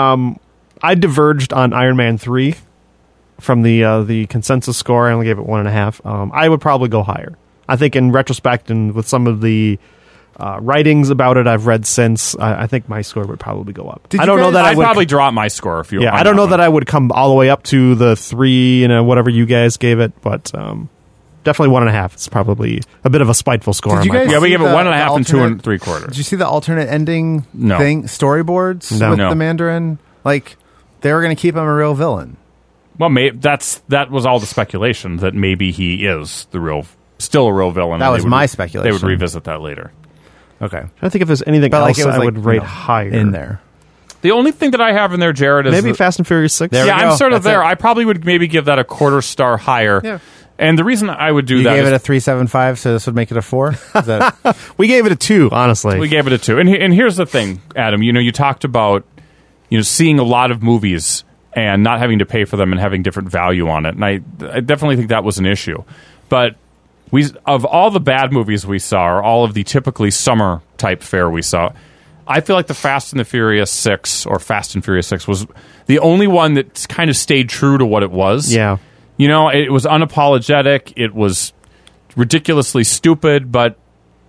Speaker 2: I diverged on Iron Man 3 from the consensus score. I only gave it 1.5. I would probably go higher. I think in retrospect and with some of the writings about it I've read since, I think my score would probably go up.
Speaker 3: I don't know that I'd probably drop my score if you.
Speaker 2: Yeah, I don't know that I would come all the way up to the 3, whatever you guys gave it, but definitely 1.5. It's probably a bit of a spiteful score.
Speaker 4: Did you guys
Speaker 3: we gave it 1.5 and 2 3/4.
Speaker 4: Did you see the alternate ending
Speaker 3: No.
Speaker 4: thing? Storyboards with the Mandarin? Like, they were going to keep him a real villain.
Speaker 3: Well, that was all the speculation that maybe he is still a real villain.
Speaker 4: That was my speculation.
Speaker 3: They would revisit that later.
Speaker 4: Okay.
Speaker 2: I think if there's anything else I would rate higher
Speaker 4: in there.
Speaker 3: The only thing that I have in there, Jared, is
Speaker 2: maybe Fast and Furious 6.
Speaker 3: I'm sort of there. I probably would maybe give that a 1/4 star higher.
Speaker 2: Yeah.
Speaker 3: And the reason I would do
Speaker 4: you
Speaker 3: that
Speaker 4: gave
Speaker 3: is
Speaker 4: it a 3.75, so this would make it a 4? Is that...
Speaker 2: We gave it a 2, honestly.
Speaker 3: We gave it a 2. And here's the thing, Adam. You talked about seeing a lot of movies and not having to pay for them and having different value on it. And I definitely think that was an issue. But of all the bad movies we saw, or all of the typically summer type fare we saw, I feel like the Fast and Furious 6 was the only one that kind of stayed true to what it was.
Speaker 2: Yeah.
Speaker 3: It was unapologetic. It was ridiculously stupid, but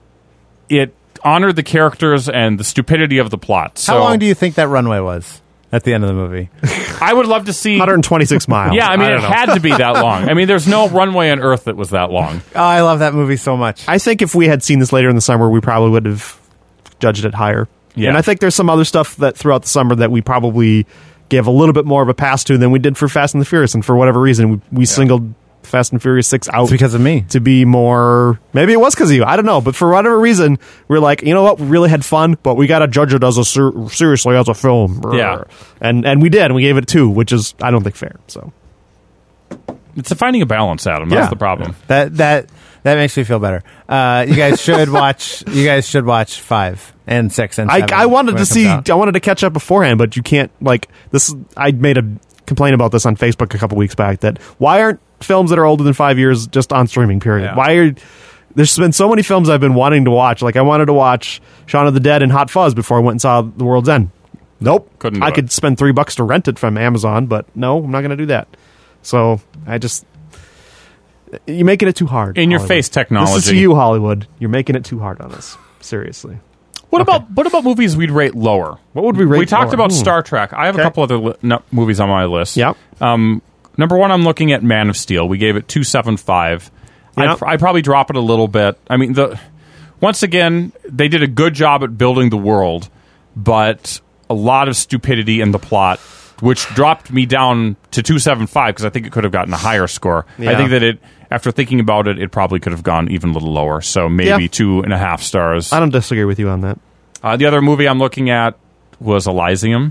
Speaker 3: it honored the characters and the stupidity of the plot. So,
Speaker 4: how long do you think that runway was at the end of the movie?
Speaker 3: I would love to see
Speaker 2: 126 miles.
Speaker 3: Yeah, it had to be that long. There's no runway on Earth that was that long.
Speaker 4: Oh, I love that movie so much.
Speaker 2: I think if we had seen this later in the summer, we probably would have judged it higher.
Speaker 3: Yeah.
Speaker 2: And I think there's some other stuff that throughout the summer that we probably gave a little bit more of a pass to than we did for Fast and the Furious. And for whatever reason, we singled Fast and Furious 6 out.
Speaker 4: It's because of me.
Speaker 2: To be more... Maybe it was because of you. I don't know. But for whatever reason, we're like, you know what? We really had fun, but we got to judge it as seriously as a film.
Speaker 3: Yeah.
Speaker 2: And we did. And we gave it 2, which is, I don't think, fair. So
Speaker 3: it's finding a balance, Adam. That's the problem.
Speaker 4: That makes me feel better. You guys should watch. You guys should watch 5 and 6 and 7.
Speaker 2: I wanted to see. I wanted to catch up beforehand, but you can't. Like this. I made a complaint about this on Facebook a couple weeks back. That why aren't films that are older than 5 years just on streaming? Period.
Speaker 3: Yeah.
Speaker 2: Why are there's been so many films I've been wanting to watch. Like I wanted to watch Shaun of the Dead and Hot Fuzz before I went and saw The World's End. Nope.
Speaker 3: Couldn't.
Speaker 2: I could spend $3 to rent it from Amazon, but no, I'm not going to do that. So I just. You're making it too hard.
Speaker 3: In your
Speaker 2: Hollywood.
Speaker 3: face technology.
Speaker 2: This is you, Hollywood. You're making it too hard on us. Seriously.
Speaker 3: What about movies we'd rate lower?
Speaker 2: What would we rate?
Speaker 3: We talked
Speaker 2: lower?
Speaker 3: about Star Trek. I have a couple other movies on my list.
Speaker 2: Yep.
Speaker 3: Number 1, I'm looking at Man of Steel. We gave it 2.75.
Speaker 2: Yep.
Speaker 3: I'd probably drop it a little bit. Once again, they did a good job at building the world, but a lot of stupidity in the plot, which dropped me down to 2.75 because I think it could have gotten a higher score.
Speaker 2: Yeah.
Speaker 3: I think that after thinking about it, it probably could have gone even a little lower. So maybe 2.5 stars.
Speaker 2: I don't disagree with you on that.
Speaker 3: The other movie I'm looking at was Elysium.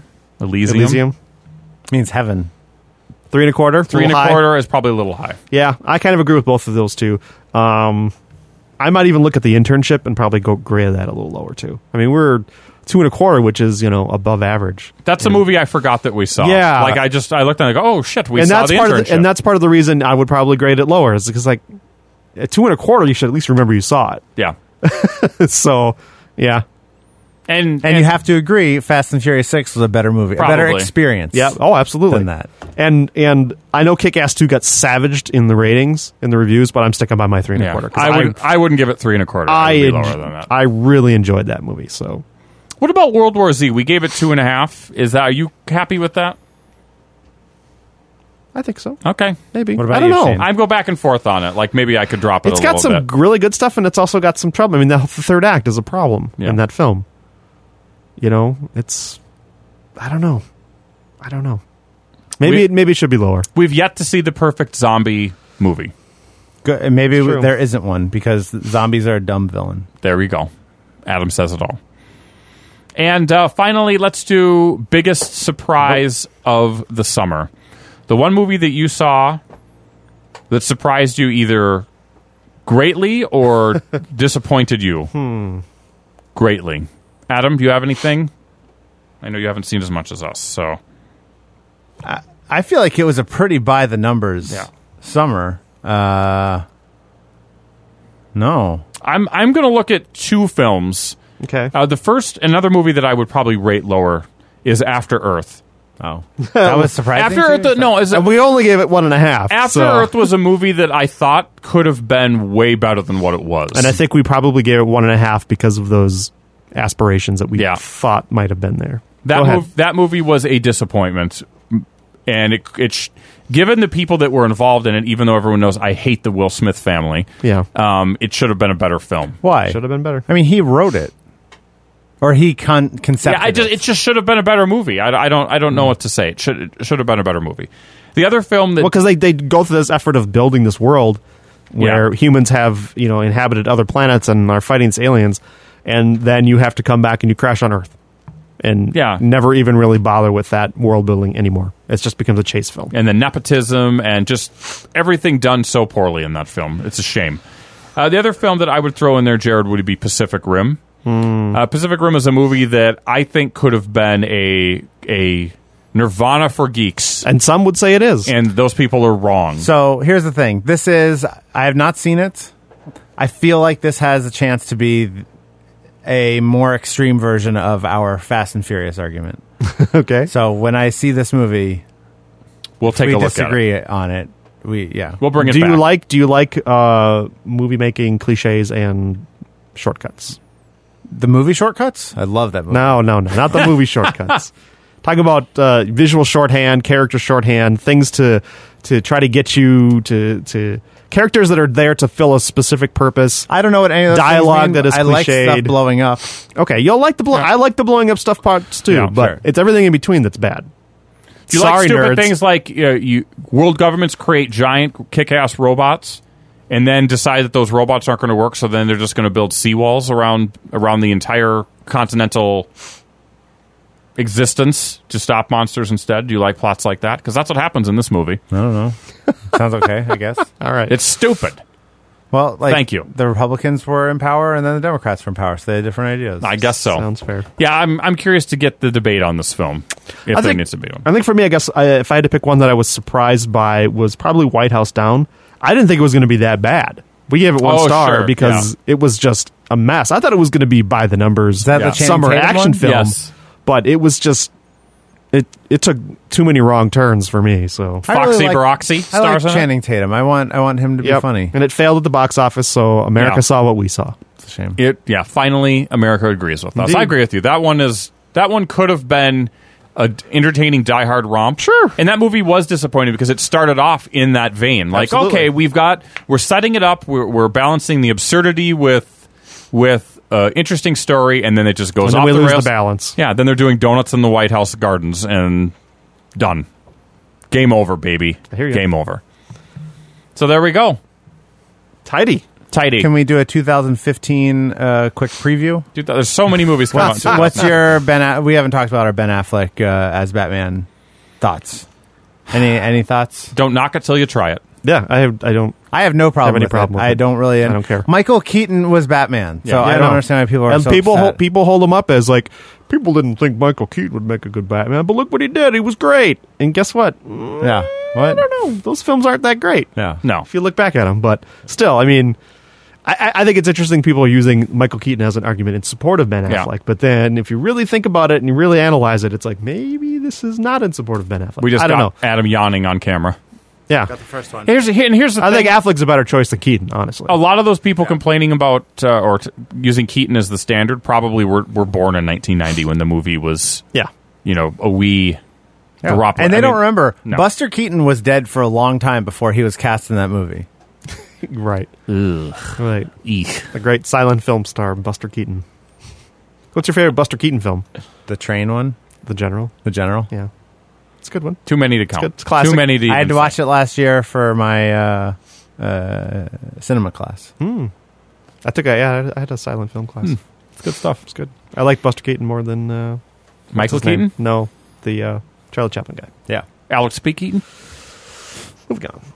Speaker 4: Means heaven.
Speaker 2: 3 1/4.
Speaker 3: 3 1/4 is probably a little high.
Speaker 2: Yeah, I kind of agree with both of those two. I might even look at the Internship and probably go grade that a little lower too. We're 2 1/4, which is above average.
Speaker 3: That's a movie I forgot that we saw.
Speaker 2: Yeah,
Speaker 3: I looked and I go, oh shit, we saw the Internship.
Speaker 2: And that's part of the reason I would probably grade it lower is because at 2 1/4, you should at least remember you saw it.
Speaker 3: Yeah.
Speaker 2: So yeah.
Speaker 4: And you have to agree, Fast and Furious 6 was a better movie,
Speaker 3: Probably.
Speaker 4: a better experience.
Speaker 2: Yeah. Oh, absolutely.
Speaker 4: Than that.
Speaker 2: And I know Kick-Ass 2 got savaged in the ratings, in the reviews, but I'm sticking by my 3 1/4.
Speaker 3: I wouldn't give it 3 1/4. I would be lower than that.
Speaker 2: I really enjoyed that movie. So,
Speaker 3: what about World War Z? We gave it 2.5. Are you happy with that?
Speaker 2: I think so.
Speaker 3: Okay.
Speaker 2: Maybe.
Speaker 4: What about
Speaker 2: I don't
Speaker 4: you,
Speaker 2: know.
Speaker 4: Shane?
Speaker 3: I go back and forth on it. Like, maybe I could drop it
Speaker 2: It's
Speaker 3: a
Speaker 2: got
Speaker 3: little
Speaker 2: some
Speaker 3: bit.
Speaker 2: really good stuff, and it's also got some trouble. I mean, the third act is a problem in that film. You know, it's... I don't know. Maybe it should be lower.
Speaker 3: We've yet to see the perfect zombie movie.
Speaker 4: Good. And maybe
Speaker 2: True.
Speaker 4: there isn't one because zombies are a dumb villain.
Speaker 3: There we go. Adam says it all. And finally, let's do biggest surprise of the summer. The one movie that you saw that surprised you either greatly or disappointed you greatly. Adam, do you have anything? I know you haven't seen as much as us, so...
Speaker 4: I feel like it was a pretty by the numbers summer. No.
Speaker 3: I'm going to look at two films.
Speaker 2: Okay.
Speaker 3: The first, another movie that I would probably rate lower is After Earth.
Speaker 4: Oh. That was surprising.
Speaker 3: After Earth,
Speaker 2: And we only gave it 1.5.
Speaker 3: After Earth was a movie that I thought could have been way better than what it was.
Speaker 2: And I think we probably gave it 1.5 because of those aspirations that we thought might have been there.
Speaker 3: That movie was a disappointment. And it given the people that were involved in it, even though everyone knows I hate the Will Smith family, it should have been a better film.
Speaker 4: Why?
Speaker 2: Should have been better.
Speaker 4: I mean, he wrote it. Or he concepted
Speaker 3: it just should have been a better movie. I don't know what to say. It should have been a better movie. The other film that...
Speaker 2: Well, because they go through this effort of building this world where humans have, inhabited other planets and are fighting these aliens, and then you have to come back and you crash on Earth. And never even really bother with that world building anymore. It just becomes a chase film.
Speaker 3: And the nepotism and just everything done so poorly in that film. It's a shame. The other film that I would throw in there, Jared, would be Pacific Rim. Pacific Rim is a movie that I think could have been a Nirvana for geeks.
Speaker 2: And some would say it is.
Speaker 3: And those people are wrong.
Speaker 4: So here's the thing. I have not seen it. I feel like this has a chance to be a more extreme version of our Fast and Furious argument.
Speaker 2: Okay.
Speaker 4: So when I see this movie,
Speaker 3: we'll take a look at it.
Speaker 4: Disagree on it.
Speaker 3: We'll bring it back.
Speaker 2: Do you like movie making cliches and shortcuts?
Speaker 4: The movie Shortcuts? I love that movie.
Speaker 2: No, not the movie Shortcuts. Talking about visual shorthand, character shorthand, things to try to get you to characters that are there to fill a specific purpose.
Speaker 4: I don't know what any of those
Speaker 2: dialogue
Speaker 4: things mean.
Speaker 2: that is
Speaker 4: I
Speaker 2: cliched.
Speaker 4: like stuff blowing up.
Speaker 2: Okay, you'll like I like the blowing up stuff parts too, but it's everything in between that's bad.
Speaker 3: Do you like stupid things like world governments create giant kick-ass robots and then decide that those robots aren't going to work, so then they're just going to build seawalls around the entire continental existence to stop monsters instead? Do you like plots like that? Because that's what happens in this movie.
Speaker 4: I don't know. Sounds okay, I guess.
Speaker 2: All right.
Speaker 3: It's stupid.
Speaker 4: Well,
Speaker 3: thank you.
Speaker 4: The Republicans were in power, and then the Democrats were in power, so they had different ideas.
Speaker 3: I guess so.
Speaker 2: Sounds fair.
Speaker 3: Yeah, I'm curious to get the debate on this film, if there needs to be one.
Speaker 2: I think for me, I guess if I had to pick one that I was surprised by was probably White House Down. I didn't think it was going to be that bad. We gave it one star because it was just a mess. I thought it was going to be by the numbers.
Speaker 4: Is that the Channing
Speaker 2: summer
Speaker 4: Tatum
Speaker 2: action
Speaker 4: one?
Speaker 2: film?
Speaker 3: Yes.
Speaker 2: But it was just... It took too many wrong turns for me. So
Speaker 3: Foxy Baroxy
Speaker 4: I like
Speaker 3: stars on
Speaker 4: Channing Tatum. I want him to be funny.
Speaker 2: And it failed at the box office, so America saw what we saw.
Speaker 4: It's a shame.
Speaker 3: Finally, America agrees with us.
Speaker 2: Indeed.
Speaker 3: I agree with you. That one could have been an entertaining Die Hard romp.
Speaker 2: Sure.
Speaker 3: And that movie was disappointing because it started off in that vein. Like,
Speaker 2: Absolutely.
Speaker 3: okay, we're setting it up. We're balancing the absurdity with interesting story, and then it just goes
Speaker 2: And then
Speaker 3: off
Speaker 2: we
Speaker 3: the
Speaker 2: lose
Speaker 3: rails.
Speaker 2: the balance.
Speaker 3: Yeah, then they're doing donuts in the White House gardens, and done. Game over, baby.
Speaker 2: I hear you.
Speaker 3: Game over. So there we go.
Speaker 2: Tidy.
Speaker 4: Can we do a 2015 quick preview?
Speaker 3: Dude, there's so many movies coming out.
Speaker 4: What's your we haven't talked about our Ben Affleck as Batman thoughts. Any thoughts?
Speaker 3: Don't knock it till you try it.
Speaker 2: Yeah, I don't.
Speaker 4: I have no problem
Speaker 2: Have any
Speaker 4: with
Speaker 2: problem
Speaker 4: it.
Speaker 2: with
Speaker 4: I
Speaker 2: it.
Speaker 4: don't really.
Speaker 2: I don't care.
Speaker 4: Michael Keaton was Batman, so
Speaker 2: Yeah,
Speaker 4: I don't
Speaker 2: no.
Speaker 4: understand why people are
Speaker 2: And
Speaker 4: so
Speaker 2: people
Speaker 4: upset.
Speaker 2: people hold him up as like people didn't think Michael Keaton would make a good Batman, but look what he did. He was great. And guess what?
Speaker 4: Yeah. What?
Speaker 2: I don't know. Those films aren't that great.
Speaker 4: Yeah.
Speaker 3: No.
Speaker 2: If you look back at them, but still, I mean, I think it's interesting people are using Michael Keaton as an argument in support of Ben Affleck.
Speaker 3: Yeah.
Speaker 2: But then if you really think about it and you really analyze it, it's like maybe this is not in support of Ben Affleck.
Speaker 3: We just
Speaker 2: I don't
Speaker 3: got
Speaker 2: know.
Speaker 3: Adam yawning on camera.
Speaker 2: Yeah.
Speaker 4: The first one.
Speaker 3: Here's the
Speaker 2: I
Speaker 3: thing.
Speaker 2: think Affleck's a better choice than Keaton, honestly.
Speaker 3: A lot of those people complaining about using Keaton as the standard probably were born in 1990 when the movie was
Speaker 2: Yeah.
Speaker 3: a wee Garoppolo.
Speaker 4: And they don't remember,
Speaker 3: no.
Speaker 4: Buster Keaton was dead for a long time before he was cast in that movie.
Speaker 2: Right. Right.
Speaker 3: Eek.
Speaker 2: The great silent film star, Buster Keaton. What's your favorite Buster Keaton film?
Speaker 4: The train one?
Speaker 2: The General.
Speaker 4: The General?
Speaker 2: Yeah. It's a good one.
Speaker 3: Too many to count.
Speaker 2: It's classic.
Speaker 3: Too many to
Speaker 4: I had to
Speaker 3: even
Speaker 4: watch
Speaker 3: say.
Speaker 4: it last year for my cinema class.
Speaker 2: I had a silent film class.
Speaker 3: It's good stuff.
Speaker 2: It's good. I like Buster Keaton more than
Speaker 3: Michael
Speaker 2: what's his name?
Speaker 3: Keaton?
Speaker 2: No, the Charlie Chaplin guy.
Speaker 4: Yeah.
Speaker 3: Alex P. Keaton?
Speaker 2: Moving on.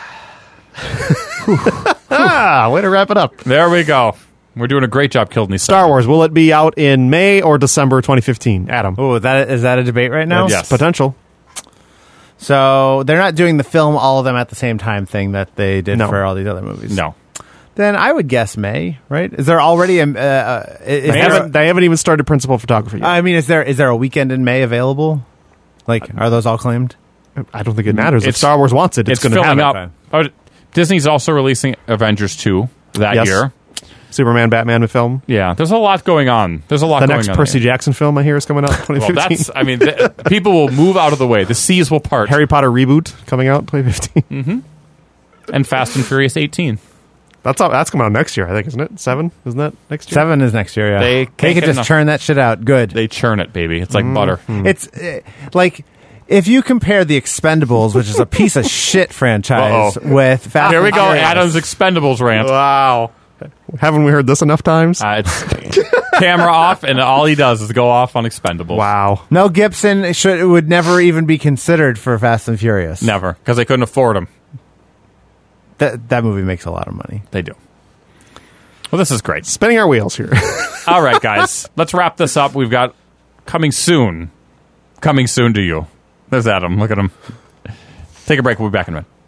Speaker 2: Way to wrap it up.
Speaker 3: There we go. We're doing a great job killing these
Speaker 2: Star Wars, will it be out in May or December 2015? Adam.
Speaker 4: Oh, is that a debate right now?
Speaker 3: Yes.
Speaker 2: Potential.
Speaker 4: So they're not doing the film all of them at the same time thing that they did
Speaker 2: No.
Speaker 4: for all these other movies.
Speaker 3: No.
Speaker 4: Then I would guess May, right? Is there already a...
Speaker 2: They haven't even started principal photography yet.
Speaker 4: I mean, is there a weekend in May available? Like, are those all claimed?
Speaker 2: I don't think it matters. If
Speaker 3: It's-
Speaker 2: Star Wars wants it, it's going to
Speaker 3: filling
Speaker 2: have
Speaker 3: up.
Speaker 2: it.
Speaker 3: Oh, Disney's also releasing Avengers 2 that
Speaker 2: Yes.
Speaker 3: year.
Speaker 2: Superman, Batman film.
Speaker 3: Yeah, there's a lot going on. There's a lot
Speaker 2: The
Speaker 3: going
Speaker 2: next
Speaker 3: on.
Speaker 2: Percy Jackson film I hear is coming out in
Speaker 3: Well,
Speaker 2: 2015.
Speaker 3: that's, people will move out of the way. The seas will part.
Speaker 2: Harry Potter reboot coming out in 2015.
Speaker 3: And Fast and Furious 18.
Speaker 2: That's coming out next year, I think, isn't it? 7? Isn't that next year?
Speaker 4: 7 is next year, yeah.
Speaker 3: They
Speaker 4: could
Speaker 3: can't get
Speaker 4: just
Speaker 3: enough.
Speaker 4: churn that shit out. Good.
Speaker 3: They churn it, baby. It's like butter.
Speaker 4: It's like... If you compare The Expendables, which is a piece of shit franchise,
Speaker 3: Uh-oh.
Speaker 4: with Fast
Speaker 3: Here we
Speaker 4: and
Speaker 3: go.
Speaker 4: Furious,
Speaker 3: Adam's Expendables rant.
Speaker 2: Wow. Haven't we heard this enough times?
Speaker 3: It's camera off, and all he does is go off on Expendables.
Speaker 2: Wow.
Speaker 4: Mel Gibson would never even be considered for Fast and Furious.
Speaker 3: Never, because they couldn't afford him.
Speaker 4: That movie makes a lot of money.
Speaker 3: They do. Well, this is great.
Speaker 2: Spinning our wheels here.
Speaker 3: All right, guys. Let's wrap this up. We've got coming soon to you. There's Adam. Look at him. Take a break. We'll be back in a minute.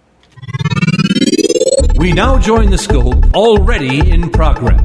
Speaker 1: We now join the scope already in progress.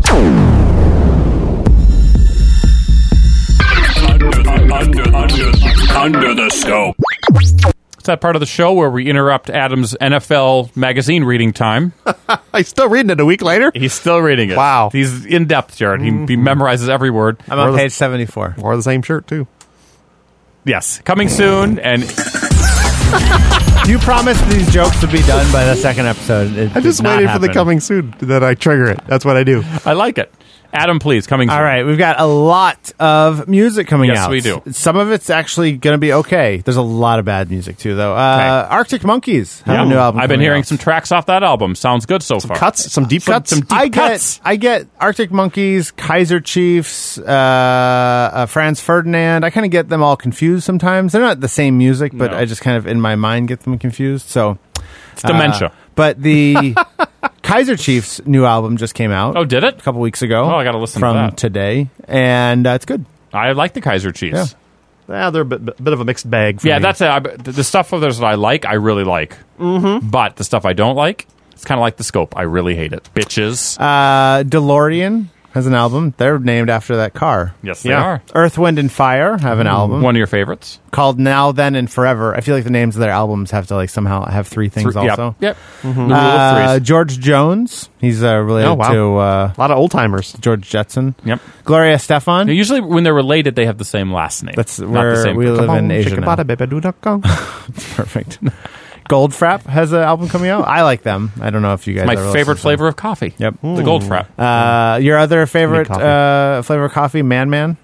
Speaker 6: Under the scope.
Speaker 3: It's that part of the show where we interrupt Adam's NFL magazine reading time.
Speaker 2: He's still reading it a week later?
Speaker 3: He's still reading it.
Speaker 2: Wow.
Speaker 3: He's in depth, Jared. He memorizes every word.
Speaker 4: I'm on page 74.
Speaker 2: Wore the same shirt, too.
Speaker 3: Yes. Coming soon, and
Speaker 4: You promised these jokes would be done by the second episode.
Speaker 2: I just waited for the coming soon that I trigger it. That's what I do.
Speaker 3: I like it. Adam, please, coming soon.
Speaker 4: All right, we've got a lot of music coming
Speaker 3: Yes,
Speaker 4: out.
Speaker 3: we do.
Speaker 4: Some of it's actually going to be okay. There's a lot of bad music, too, though. Arctic Monkeys have a new album
Speaker 3: I've been
Speaker 4: coming
Speaker 3: hearing
Speaker 4: out.
Speaker 3: some tracks off that album. Sounds good so far.
Speaker 2: Cuts, some deep cuts.
Speaker 3: Some deep cuts.
Speaker 4: I get Arctic Monkeys, Kaiser Chiefs, Franz Ferdinand. I kind of get them all confused sometimes. They're not the same music, but
Speaker 3: No.
Speaker 4: I just kind of, in my mind, get them confused. So
Speaker 3: It's dementia.
Speaker 4: But the Kaiser Chiefs' new album just came out.
Speaker 3: Oh, did it?
Speaker 4: A couple weeks ago.
Speaker 3: Oh, I gotta listen to
Speaker 4: from
Speaker 3: that.
Speaker 4: today, and it's good.
Speaker 3: I like the Kaiser Chiefs.
Speaker 2: Yeah, they're a bit of a mixed bag for
Speaker 3: Yeah,
Speaker 2: me.
Speaker 3: that's it. The stuff of theirs that I like, I really like. Mm-hmm. But the stuff I don't like, it's kind of like the scope. I really hate it. Bitches.
Speaker 4: DeLorean has an album. They're named after that car.
Speaker 3: Yes, they are.
Speaker 4: Earth, Wind, and Fire have an album
Speaker 3: One of your favorites.
Speaker 4: called Now, Then, and Forever. I feel like the names of their albums have to somehow have three things also.
Speaker 3: Yep. The rule of threes.
Speaker 4: George Jones. He's related
Speaker 2: Oh, wow.
Speaker 4: to
Speaker 2: a lot of old timers.
Speaker 4: George Jetson.
Speaker 3: Yep.
Speaker 4: Gloria Stefan.
Speaker 3: Usually, when they're related, they have the same last name.
Speaker 4: That's
Speaker 3: not
Speaker 4: where
Speaker 3: the same.
Speaker 4: we live in Asia now.
Speaker 2: Shikabada-baby-doo-doo-gong.
Speaker 4: Perfect. Goldfrapp has an album coming out. I like them. I don't know if you guys
Speaker 3: My
Speaker 4: ever
Speaker 3: favorite
Speaker 4: listened to
Speaker 3: flavor of coffee.
Speaker 4: Yep.
Speaker 3: The Gold Frap.
Speaker 4: Your other favorite
Speaker 2: coffee.
Speaker 4: flavor of coffee, Man Man?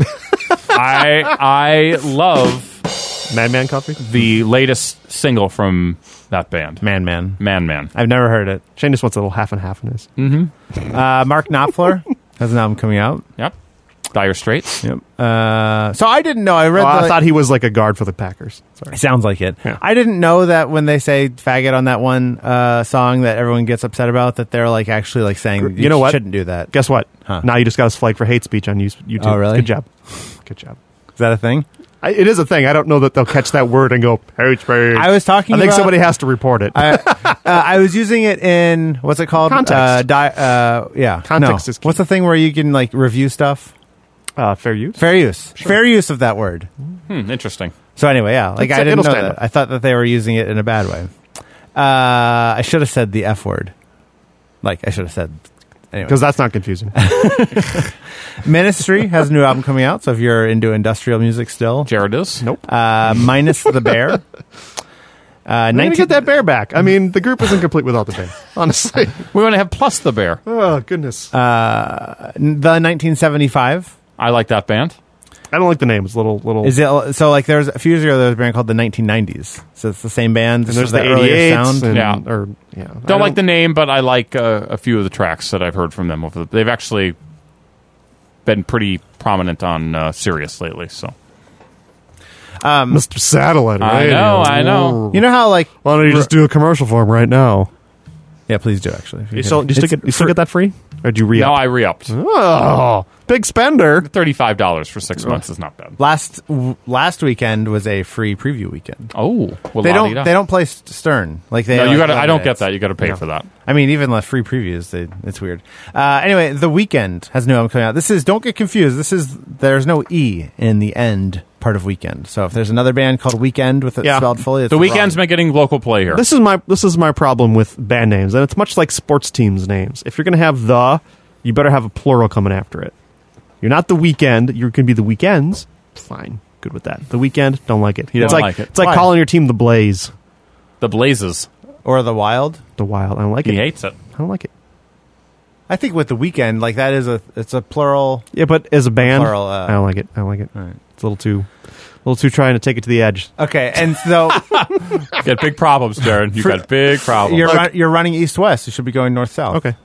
Speaker 3: I love
Speaker 2: Madman Coffee.
Speaker 3: the latest single from that band,
Speaker 4: Man Man.
Speaker 3: Man.
Speaker 4: I've never heard it.
Speaker 2: Shane just wants a little half and half in his.
Speaker 4: Mark Knopfler has an album coming out.
Speaker 3: Yep. Dire Straits.
Speaker 4: Yep. So I didn't know. I read.
Speaker 2: I thought he was like a guard for the Packers. Sorry.
Speaker 4: Sounds like it.
Speaker 2: Yeah.
Speaker 4: I didn't know that when they say faggot on that one song that everyone gets upset about, that they're actually saying
Speaker 2: You know what?
Speaker 4: shouldn't do that.
Speaker 2: Guess what?
Speaker 4: Huh.
Speaker 2: Now you just got us flagged for hate speech on YouTube.
Speaker 4: Oh, really?
Speaker 2: Good job. Good job.
Speaker 4: Is that a thing?
Speaker 2: It is a thing. I don't know that they'll catch that word and go hate speech.
Speaker 4: I was talking
Speaker 2: I think
Speaker 4: about-
Speaker 2: somebody has to report it.
Speaker 4: I was using it in what's it called?
Speaker 2: Context.
Speaker 4: Yeah.
Speaker 2: Context
Speaker 4: No.
Speaker 2: is key.
Speaker 4: What's the thing where you can review stuff?
Speaker 2: Fair use.
Speaker 4: Fair use. Fair use of that word.
Speaker 3: Interesting.
Speaker 4: So anyway, yeah, I didn't
Speaker 2: it'll
Speaker 4: know
Speaker 2: stand
Speaker 4: that.
Speaker 2: up.
Speaker 4: I thought that they were using it in a bad way. I should have said the F word. I should have said anyway.
Speaker 2: Because that's not confusing.
Speaker 4: Ministry has a new album coming out, so if you're into industrial music still.
Speaker 3: Jared is.
Speaker 2: Nope.
Speaker 4: Minus the Bear.
Speaker 2: I'm going to get that bear back. I mean, the group isn't complete without the bear, honestly.
Speaker 3: We want to have plus the bear.
Speaker 2: Oh, goodness.
Speaker 4: The 1975.
Speaker 3: I like that band.
Speaker 2: I don't like the name. It's a little.
Speaker 4: Is it so? Like, there's a few years ago, there was a band called the 1990s. So it's the same band.
Speaker 2: And there's
Speaker 4: the
Speaker 2: the
Speaker 4: earlier
Speaker 2: 88s.
Speaker 4: sound.
Speaker 3: Don't like the name, but I like a few of the tracks that I've heard from them. They've actually been pretty prominent on Sirius lately. So,
Speaker 2: Mr. Satellite.
Speaker 3: I know.
Speaker 4: You know how like
Speaker 2: Why don't you just do a commercial for him right now?
Speaker 4: Yeah, please do. Actually,
Speaker 2: You still get that free, or did you re-up?
Speaker 3: No, I re-upped.
Speaker 2: Oh, big spender.
Speaker 3: $35 for 6 months is not bad.
Speaker 4: Last weekend was a free preview weekend.
Speaker 3: Oh, well,
Speaker 4: They don't play Stern like they.
Speaker 3: No,
Speaker 4: like,
Speaker 3: you got. I don't
Speaker 4: minutes.
Speaker 3: get that. You got to pay for that.
Speaker 4: I mean, even the free previews, it's weird. Anyway, The Weeknd has a new album coming out. Don't get confused. There's no E in the end part of Weekend. So if there's another band called Weekend with it spelled fully, it's
Speaker 3: The Weeknd's
Speaker 4: wrong.
Speaker 3: been getting local play here.
Speaker 2: This is my problem with band names, and it's much like sports teams' names. If you're going to have you better have a plural coming after it. You're not The Weeknd. You can be The Weekends. Fine, good with that. The Weeknd, don't like it.
Speaker 3: He doesn't like it.
Speaker 2: It's like
Speaker 4: Why?
Speaker 2: calling your team the Blaze,
Speaker 3: The Blazes.
Speaker 4: Or The Wild.
Speaker 2: the Wild. I don't like
Speaker 3: He
Speaker 2: it.
Speaker 3: hates it.
Speaker 2: I don't like it.
Speaker 4: I think with The Weeknd, like that it's a plural.
Speaker 2: Yeah, but as a band,
Speaker 4: Plural,
Speaker 2: I don't like it. I don't like it.
Speaker 4: All right.
Speaker 2: It's a little too trying to take it to the edge.
Speaker 4: Okay, and so
Speaker 3: You got big problems, Jared. You got big problems.
Speaker 4: you're running east-west. You should be going north-south.
Speaker 2: Okay.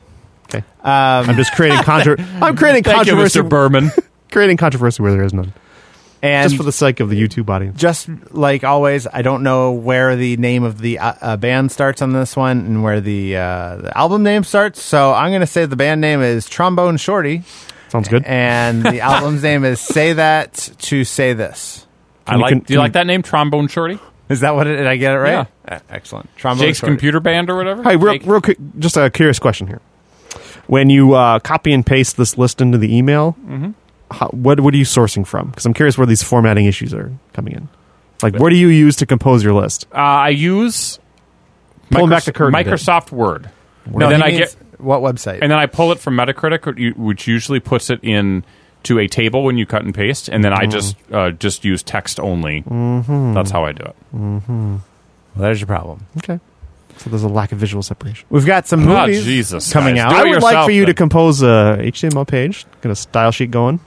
Speaker 2: I'm just creating I'm creating
Speaker 3: Thank you,
Speaker 2: controversy.
Speaker 3: Mr. Berman.
Speaker 2: Creating controversy where there is none.
Speaker 4: And
Speaker 2: Just for the sake of the YouTube audience.
Speaker 4: just like always, I don't know where the name of the band starts on this one and where the album name starts. So I'm going to say the band name is Trombone Shorty,
Speaker 2: Sounds good.
Speaker 4: and the album's name is Say That to Say This.
Speaker 3: Do you like that name, Trombone Shorty?
Speaker 4: Is that what did I get it right? Excellent. Trombone
Speaker 3: Jake's
Speaker 4: Shorty.
Speaker 3: Computer Band or whatever?
Speaker 2: Hey,
Speaker 3: Jake?
Speaker 2: real quick, just a curious question here. When you copy and paste this list into the email, what are you sourcing from? Because I'm curious where these formatting issues are coming in. Like, where do you use to compose your list?
Speaker 3: I use
Speaker 2: Pulling back the curtain a bit.
Speaker 3: Microsoft Word.
Speaker 4: No,
Speaker 3: and then
Speaker 4: he
Speaker 3: I
Speaker 4: means
Speaker 3: get
Speaker 4: what website?
Speaker 3: and then I pull it from Metacritic, which usually puts it in to a table when you cut and paste, and then I just use text only. That's how I do it.
Speaker 4: Well, there's your problem.
Speaker 2: Okay. So there's a lack of visual separation.
Speaker 4: We've got some
Speaker 3: Oh,
Speaker 4: movies
Speaker 3: Jesus,
Speaker 4: coming
Speaker 3: guys.
Speaker 4: out.
Speaker 3: Do
Speaker 2: I
Speaker 3: it
Speaker 2: would like
Speaker 3: yourself,
Speaker 2: for you to
Speaker 3: then.
Speaker 2: compose a HTML page. Get a style sheet going.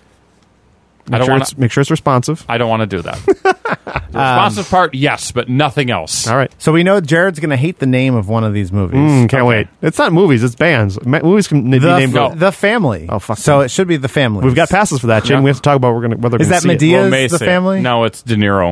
Speaker 2: Make sure it's responsive.
Speaker 3: I don't want to do that. The responsive part, yes, but nothing else.
Speaker 2: All right.
Speaker 4: So we know Jared's going to hate the name of one of these movies.
Speaker 2: Can't wait. It's not movies. It's bands. Movies can be named.
Speaker 4: The Family.
Speaker 2: Oh, fuck
Speaker 4: So
Speaker 2: them.
Speaker 4: it should be The Family.
Speaker 2: We've got passes for that, Jim.
Speaker 3: Yeah.
Speaker 2: We have to talk about whether we're
Speaker 4: Is
Speaker 2: going to
Speaker 4: that
Speaker 2: see it.
Speaker 4: Medea?
Speaker 3: Well,
Speaker 4: The
Speaker 3: say it.
Speaker 4: Family?
Speaker 3: No, it's De Niro.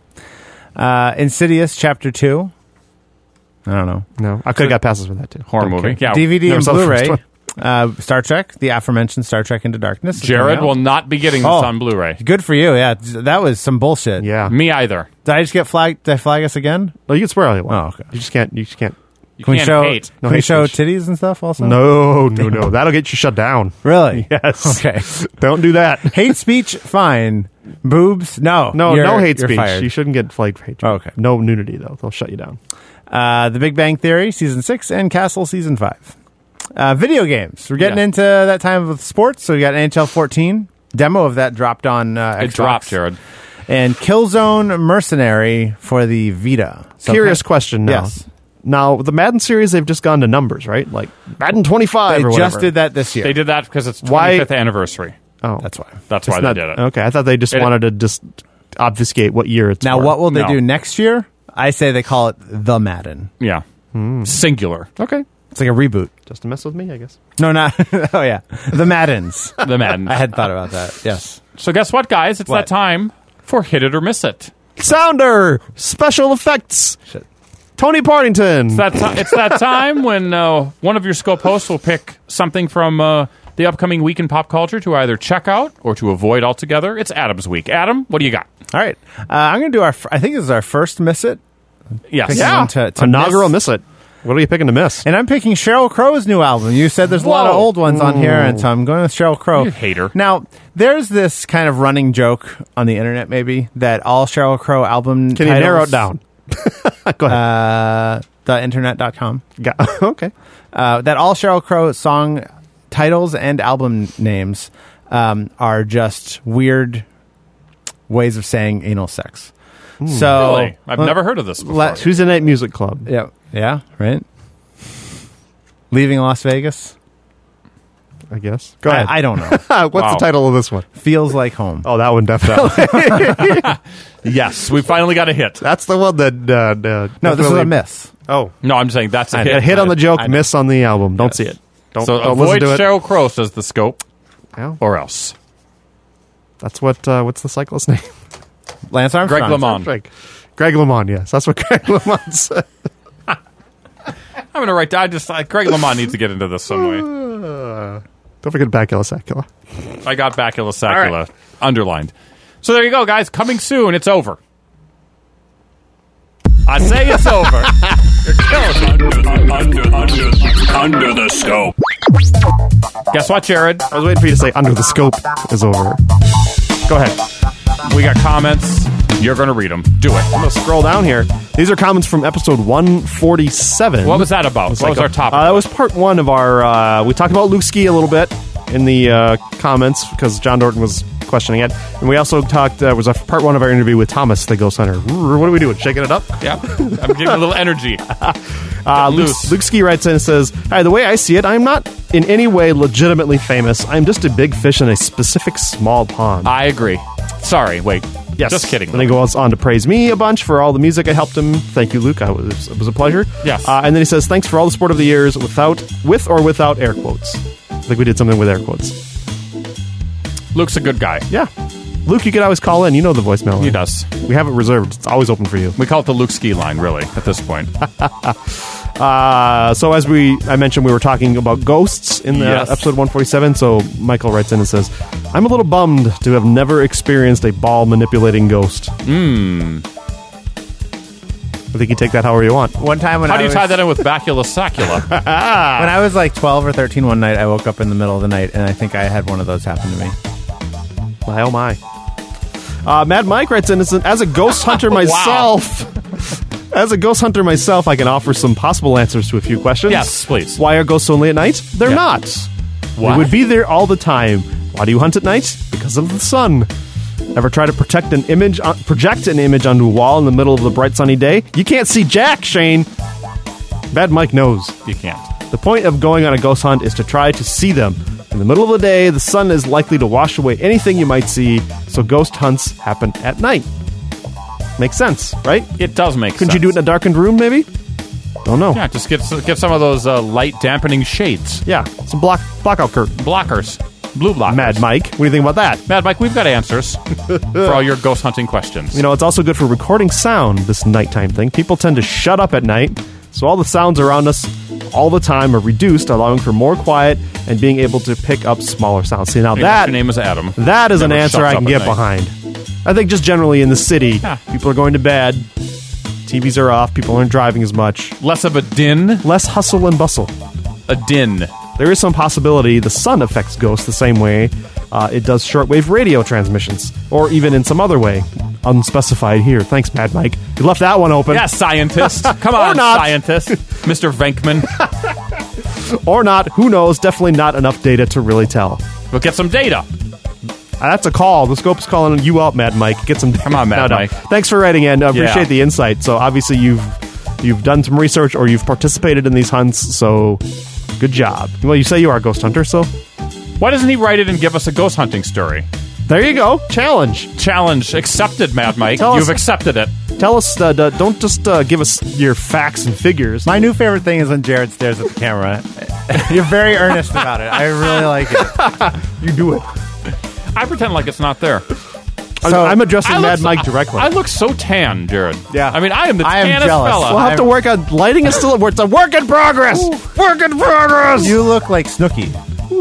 Speaker 4: Insidious Chapter 2. I don't know.
Speaker 2: No, I could have got passes for that too.
Speaker 3: Horror
Speaker 2: Don't
Speaker 3: movie.
Speaker 2: care.
Speaker 3: Yeah.
Speaker 4: DVD
Speaker 2: Never
Speaker 4: and
Speaker 2: saw the first
Speaker 4: Blu-ray.
Speaker 2: one.
Speaker 4: Star Trek, the aforementioned Star Trek Into Darkness. is
Speaker 3: Jared
Speaker 4: coming
Speaker 3: will
Speaker 4: out.
Speaker 3: not be getting this on Blu-ray.
Speaker 4: Good for you. Yeah, that was some bullshit.
Speaker 2: Yeah.
Speaker 3: Me either.
Speaker 4: Did I just get flagged? Did I flag us again?
Speaker 2: No, you can swear all you want.
Speaker 4: Oh, okay.
Speaker 2: You just can't. You just can't.
Speaker 3: You
Speaker 4: Can we
Speaker 3: can't
Speaker 4: show?
Speaker 3: hate.
Speaker 2: No
Speaker 4: Can we
Speaker 2: hate
Speaker 4: show
Speaker 2: speech.
Speaker 4: titties and stuff also?
Speaker 2: No. That'll get you shut down.
Speaker 4: Really?
Speaker 2: Yes.
Speaker 4: Okay.
Speaker 2: Don't do that.
Speaker 4: Hate speech, fine. Boobs, no.
Speaker 2: No hate
Speaker 4: you're
Speaker 2: speech.
Speaker 4: fired.
Speaker 2: You shouldn't get flagged for hate speech.
Speaker 4: Oh, okay.
Speaker 2: No nudity though. They'll shut you down.
Speaker 4: The Big Bang Theory, Season 6, and Castle, Season 5. Video games. We're getting
Speaker 3: Yeah.
Speaker 4: into that time with sports, so we got NHL 14. Demo of that dropped on Xbox.
Speaker 3: It dropped, Jared.
Speaker 4: And Killzone Mercenary for the Vita. So
Speaker 2: Curious question now.
Speaker 4: Yes.
Speaker 2: Now, the Madden series, they've just gone to numbers, right? Like Madden 25
Speaker 4: They
Speaker 2: or whatever.
Speaker 4: just did that this year.
Speaker 3: They did that because it's 25th
Speaker 2: Why-
Speaker 3: anniversary.
Speaker 2: Oh.
Speaker 4: That's why.
Speaker 3: That's
Speaker 2: It's
Speaker 3: why
Speaker 2: not-
Speaker 3: they did it.
Speaker 2: Okay, I thought they just wanted to just obfuscate what year it's
Speaker 4: Now,
Speaker 2: for.
Speaker 4: what will they
Speaker 3: No.
Speaker 4: do next year? I say they call it The Madden.
Speaker 3: Yeah. Singular.
Speaker 2: Okay.
Speaker 4: It's like a reboot.
Speaker 2: Just to mess with me, I guess.
Speaker 4: No, not. Oh, yeah. The Maddens.
Speaker 3: The Madden.
Speaker 4: I had thought about that. Yes.
Speaker 3: So guess what, guys? It's
Speaker 4: What?
Speaker 3: that time for Hit It or Miss It.
Speaker 2: Sounder! Special effects!
Speaker 4: Shit.
Speaker 2: Tony Partington!
Speaker 3: It's that time when one of your scope hosts will pick something from the upcoming week in pop culture to either check out or to avoid altogether. It's Adam's week. Adam, what do you got?
Speaker 4: All right. I'm going to do I think this is our first Miss It.
Speaker 3: Yes.
Speaker 4: Picking
Speaker 2: yeah!
Speaker 4: one to
Speaker 2: Inaugural
Speaker 4: miss.
Speaker 2: miss it. What are you picking to miss?
Speaker 4: And I'm picking Sheryl Crow's new album. You said there's a lot of
Speaker 3: Whoa.
Speaker 4: old ones on here, and so I'm going with Sheryl Crow.
Speaker 3: You hater.
Speaker 4: Now, there's this kind of running joke on the internet, maybe, that all Sheryl Crow album
Speaker 2: Can you narrow it down? Go ahead.
Speaker 4: Theinternet.com.
Speaker 2: Okay.
Speaker 4: That all Sheryl Crow song titles and album names are just weird ways of saying anal sex. So
Speaker 3: Really? I've never heard of this before.
Speaker 2: Tuesday Night Music Club.
Speaker 4: Yeah, right. Leaving Las Vegas.
Speaker 2: I guess. Go ahead.
Speaker 4: I don't know.
Speaker 2: What's the title of this one?
Speaker 4: Feels Like Home.
Speaker 2: Oh, that one definitely.
Speaker 3: Yes, we finally got a hit.
Speaker 2: That's the one that.
Speaker 4: No, this is a miss.
Speaker 2: Oh,
Speaker 3: No, I'm saying that's a hit.
Speaker 2: a hit on the joke, miss on the album. Don't see it. Don't
Speaker 3: So
Speaker 2: listen
Speaker 3: avoid
Speaker 2: to it.
Speaker 3: Sheryl Crow, says the Scope,
Speaker 2: Yeah.
Speaker 3: or else.
Speaker 2: That's what. What's the cyclist's name?
Speaker 4: Lance Armstrong.
Speaker 3: Greg LeMond.
Speaker 2: Greg LeMond. Yes, that's what Greg LeMond said.
Speaker 3: I'm going to write down. Greg LeMond needs to get into this some way.
Speaker 2: Don't forget Bacillus Sacula.
Speaker 3: I got Bacillus Sacula underlined. So there you go, guys. Coming soon. It's over. I say it's over. You're killing me.
Speaker 1: Under the Scope.
Speaker 3: Guess what, Jared?
Speaker 2: I was waiting for you to say "Under the Scope" is over.
Speaker 3: Go ahead. We got comments. You're going to read them. Do it.
Speaker 2: I'm going to scroll down here. These are comments from episode 147.
Speaker 3: What was that about? What was our topic?
Speaker 2: That was part one of our... we talked about Luke Ski a little bit in the comments because John Norton was questioning it. And we also talked... was a part one of our interview with Thomas, the Ghost Hunter. What are we doing? Shaking it up?
Speaker 3: Yeah. I'm giving a little energy.
Speaker 2: Luke Ski writes in and says, "Hi, the way I see it, I'm not in any way legitimately famous. I'm just a big fish in a specific small pond."
Speaker 3: I agree. Sorry, wait.
Speaker 2: Yes.
Speaker 3: Just kidding.
Speaker 2: Then he goes on to praise me a bunch for all the music I helped him. Thank you, Luke. It was a pleasure.
Speaker 3: Yes.
Speaker 2: And then he says, "Thanks for all the support of the years with or without air quotes." I think we did something with air quotes.
Speaker 3: Luke's a good guy.
Speaker 2: Yeah. Luke, you could always call in. You know the voicemail line.
Speaker 3: He does.
Speaker 2: We have it reserved. It's always open for you.
Speaker 3: We call it the Luke Ski line, really, at this point.
Speaker 2: So as I mentioned, we were talking about ghosts in the episode 147. So Michael writes in and says, "I'm a little bummed to have never experienced a ball manipulating ghost." I think you take that however you want.
Speaker 4: One time when
Speaker 3: How do you tie that in with Bacillus Sacula?
Speaker 4: when I was like 12 or 13 one night, I woke up in the middle of the night, and I think I had one of those happen to me.
Speaker 2: My oh my. Mad Mike writes in, "As a ghost hunter myself, as a ghost hunter myself, I can offer some possible answers to a few questions."
Speaker 3: Yes, please.
Speaker 2: Why are ghosts only at night? They're not.
Speaker 3: What?
Speaker 2: They would be there all the time. Why do you hunt at night? Because of the sun. Ever try to project an image onto a wall in the middle of the bright sunny day? You can't see jack, Shane. Mad Mike knows.
Speaker 3: You can't.
Speaker 2: The point of going on a ghost hunt is to try to see them. In the middle of the day, the sun is likely to wash away anything you might see, so ghost hunts happen at night. Makes sense, right?
Speaker 3: It does make sense.
Speaker 2: Couldn't you do it in a darkened room, maybe? Don't know.
Speaker 3: Yeah, just get some of those light dampening shades.
Speaker 2: Yeah, some blackout curtain.
Speaker 3: Blockers. Blue blockers.
Speaker 2: Mad Mike, what do you think about that?
Speaker 3: Mad Mike, we've got answers for all your ghost hunting questions.
Speaker 2: You know, it's also good for recording sound, this nighttime thing. People tend to shut up at night, so all the sounds around us all the time are reduced, allowing for more quiet and being able to pick up smaller sounds. See, now
Speaker 3: your name is Adam.
Speaker 2: That is an
Speaker 3: Never
Speaker 2: answer
Speaker 3: shuts
Speaker 2: I can
Speaker 3: up
Speaker 2: get
Speaker 3: at night.
Speaker 2: behind. I think just generally in the city, people are going to bed, TVs are off, people aren't driving as much.
Speaker 3: Less of a din.
Speaker 2: Less hustle and bustle.
Speaker 3: A din.
Speaker 2: There is some possibility the sun affects ghosts the same way it does shortwave radio transmissions, or even in some other way. Unspecified here. Thanks, Mad Mike. You left that one open.
Speaker 3: Yeah, scientist. Come on,
Speaker 2: not.
Speaker 3: scientist. Mr. Venkman.
Speaker 2: Or not. Who knows? Definitely not enough data to really tell.
Speaker 3: We'll get some data.
Speaker 2: That's a call. The Scope's calling you out, Mad Mike. Get some.
Speaker 3: Come on, Mad Mike.
Speaker 2: Thanks for writing in. I appreciate the insight. So obviously you've done some research or you've participated in these hunts. So good job. Well, you say you are a ghost hunter, so
Speaker 3: why doesn't he write it and give us a ghost hunting story?
Speaker 2: There you go. Challenge accepted, Mad Mike. You've accepted it. Tell us. Don't just give us your facts and figures.
Speaker 4: My new favorite thing is when Jared stares at the camera. You're very earnest about it. I really like it.
Speaker 2: You do it.
Speaker 3: I pretend like it's not there.
Speaker 2: So I'm addressing Mad Mike directly.
Speaker 3: I look so tan, Jared.
Speaker 2: Yeah.
Speaker 3: I mean, I am the
Speaker 4: I am
Speaker 3: tannest
Speaker 4: jealous.
Speaker 3: fella.
Speaker 2: We'll have to work on lighting. Is still it's a work in progress. Work in progress.
Speaker 4: You look like Snooki.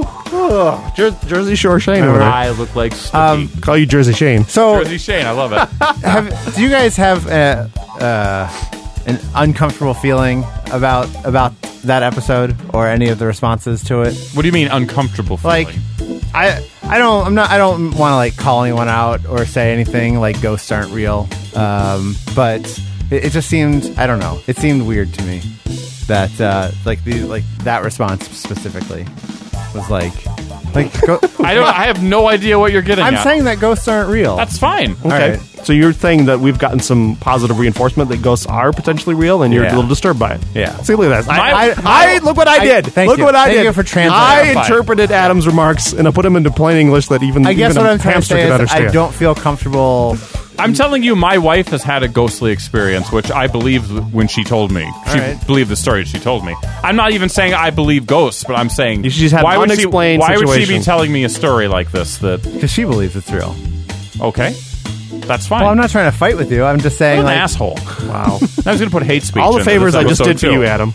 Speaker 2: Jersey Shore Shane over there.
Speaker 3: I look like Snooki.
Speaker 2: Call you Jersey Shane.
Speaker 4: So,
Speaker 3: Jersey Shane, I love it.
Speaker 4: do you guys have an uncomfortable feeling about that episode or any of the responses to it?
Speaker 3: What do you mean uncomfortable feeling?
Speaker 4: Like, I don't want to like call anyone out or say anything like ghosts aren't real. But It just seemed, I don't know. It seemed weird to me that that response specifically was like
Speaker 3: I have no idea what you're getting at.
Speaker 4: I'm saying that ghosts aren't real.
Speaker 3: That's fine.
Speaker 2: Okay.
Speaker 4: Right.
Speaker 2: So you're saying that we've gotten some positive reinforcement that ghosts are potentially real, and you're a little disturbed by it.
Speaker 4: Yeah.
Speaker 2: See, look at that. Look what I did.
Speaker 4: Thank
Speaker 2: Look
Speaker 4: you.
Speaker 2: what I
Speaker 4: Thank
Speaker 2: did.
Speaker 4: you for translating.
Speaker 2: I interpreted Adam's remarks, and I put them into plain English that even
Speaker 4: I guess
Speaker 2: even
Speaker 4: what
Speaker 2: a
Speaker 4: I'm trying to
Speaker 2: hamster
Speaker 4: say
Speaker 2: could
Speaker 4: is
Speaker 2: understand.
Speaker 4: I don't feel comfortable.
Speaker 3: I'm telling you, my wife has had a ghostly experience, which I believed when she told me. She believed the story she told me. I'm not even saying I believe ghosts, but I'm saying
Speaker 2: You should just have
Speaker 3: why would
Speaker 2: unexplained
Speaker 3: she be
Speaker 2: situation.
Speaker 3: telling me a story like this?
Speaker 4: Because she believes it's real.
Speaker 3: Okay, that's fine.
Speaker 4: Well, I'm not trying to fight with you. I'm just saying,
Speaker 3: What an
Speaker 4: like,
Speaker 3: asshole.
Speaker 2: Wow.
Speaker 3: I was going to put hate speech.
Speaker 2: All the
Speaker 3: into
Speaker 2: favors
Speaker 3: this
Speaker 2: I just
Speaker 3: episode,
Speaker 2: did for you,
Speaker 3: too.
Speaker 2: Adam.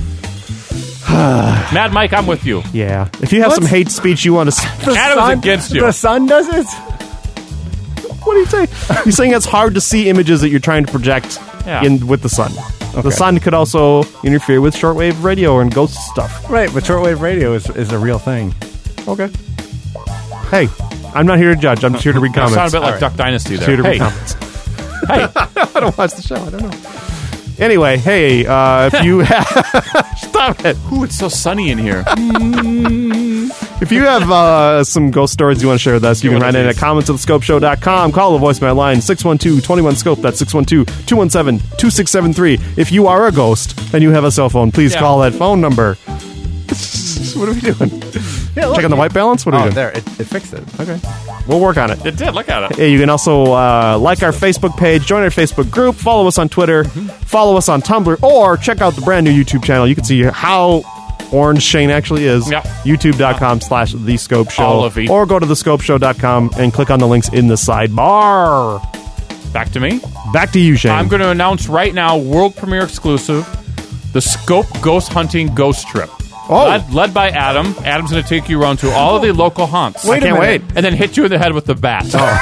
Speaker 3: Mad Mike, I'm with you.
Speaker 2: Yeah. If you have some hate speech you want to...
Speaker 3: Adam's against you.
Speaker 4: The sun does it.
Speaker 2: What do you say? You're saying it's hard to see images that you're trying to project with the sun. The sun could also interfere with shortwave radio and ghost stuff.
Speaker 4: Right, but shortwave radio is a real thing.
Speaker 2: Okay. Hey, I'm not here to judge. I'm just here to read
Speaker 3: You
Speaker 2: comments.
Speaker 3: sound a bit like Duck Dynasty
Speaker 2: Just here
Speaker 3: there.
Speaker 2: to read
Speaker 3: Hey,
Speaker 2: comments.
Speaker 3: hey.
Speaker 2: I don't watch the show. I don't know. Anyway, hey, if you have... Stop it.
Speaker 3: Ooh, it's so sunny in here.
Speaker 2: If you have some ghost stories you want to share with us, you can write in at comments@thescopeshow.com. Call the voicemail line 612-21-SCOPE. That's 612-217-2673. If you are a ghost and you have a cell phone, please call that phone number. What are we doing? Checking the white balance? What are we doing?
Speaker 4: There, it fixed it.
Speaker 2: Okay. We'll work on it.
Speaker 3: It did. Look at it.
Speaker 2: Hey, you can also like our Facebook page, join our Facebook group, follow us on Twitter, follow us on Tumblr, or check out the brand new YouTube channel. You can see how orange Shane actually is.
Speaker 3: Yep.
Speaker 2: YouTube.com/thescopeshow.
Speaker 3: All of it.
Speaker 2: Or go to thescopeshow.com and click on the links in the sidebar.
Speaker 3: Back to me.
Speaker 2: Back to you, Shane.
Speaker 3: I'm going to announce right now, world premiere exclusive, the Scope Ghost Hunting Ghost Trip.
Speaker 2: Oh.
Speaker 3: Led by Adam. Adam's going to take you around to all of the local haunts.
Speaker 2: I can't wait.
Speaker 3: And then hit you in the head with the bat.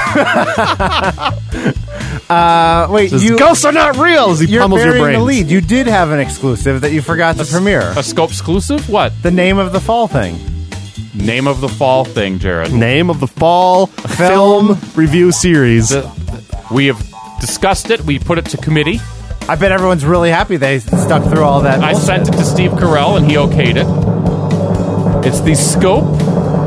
Speaker 4: Wait,
Speaker 2: ghosts are not real as he
Speaker 4: you're
Speaker 2: pummels your
Speaker 4: burying
Speaker 2: brains.
Speaker 4: the lead. You did have an exclusive that you forgot to premiere.
Speaker 3: A Scope exclusive? What?
Speaker 4: The name of the fall thing.
Speaker 3: Name of the fall thing, Jared.
Speaker 2: Name of the fall film review series.
Speaker 3: We have discussed it. We put it to committee.
Speaker 4: I bet everyone's really happy they stuck through all that.
Speaker 3: I
Speaker 4: bullshit.
Speaker 3: sent it to Steve Carell, and he okayed it. It's the Scope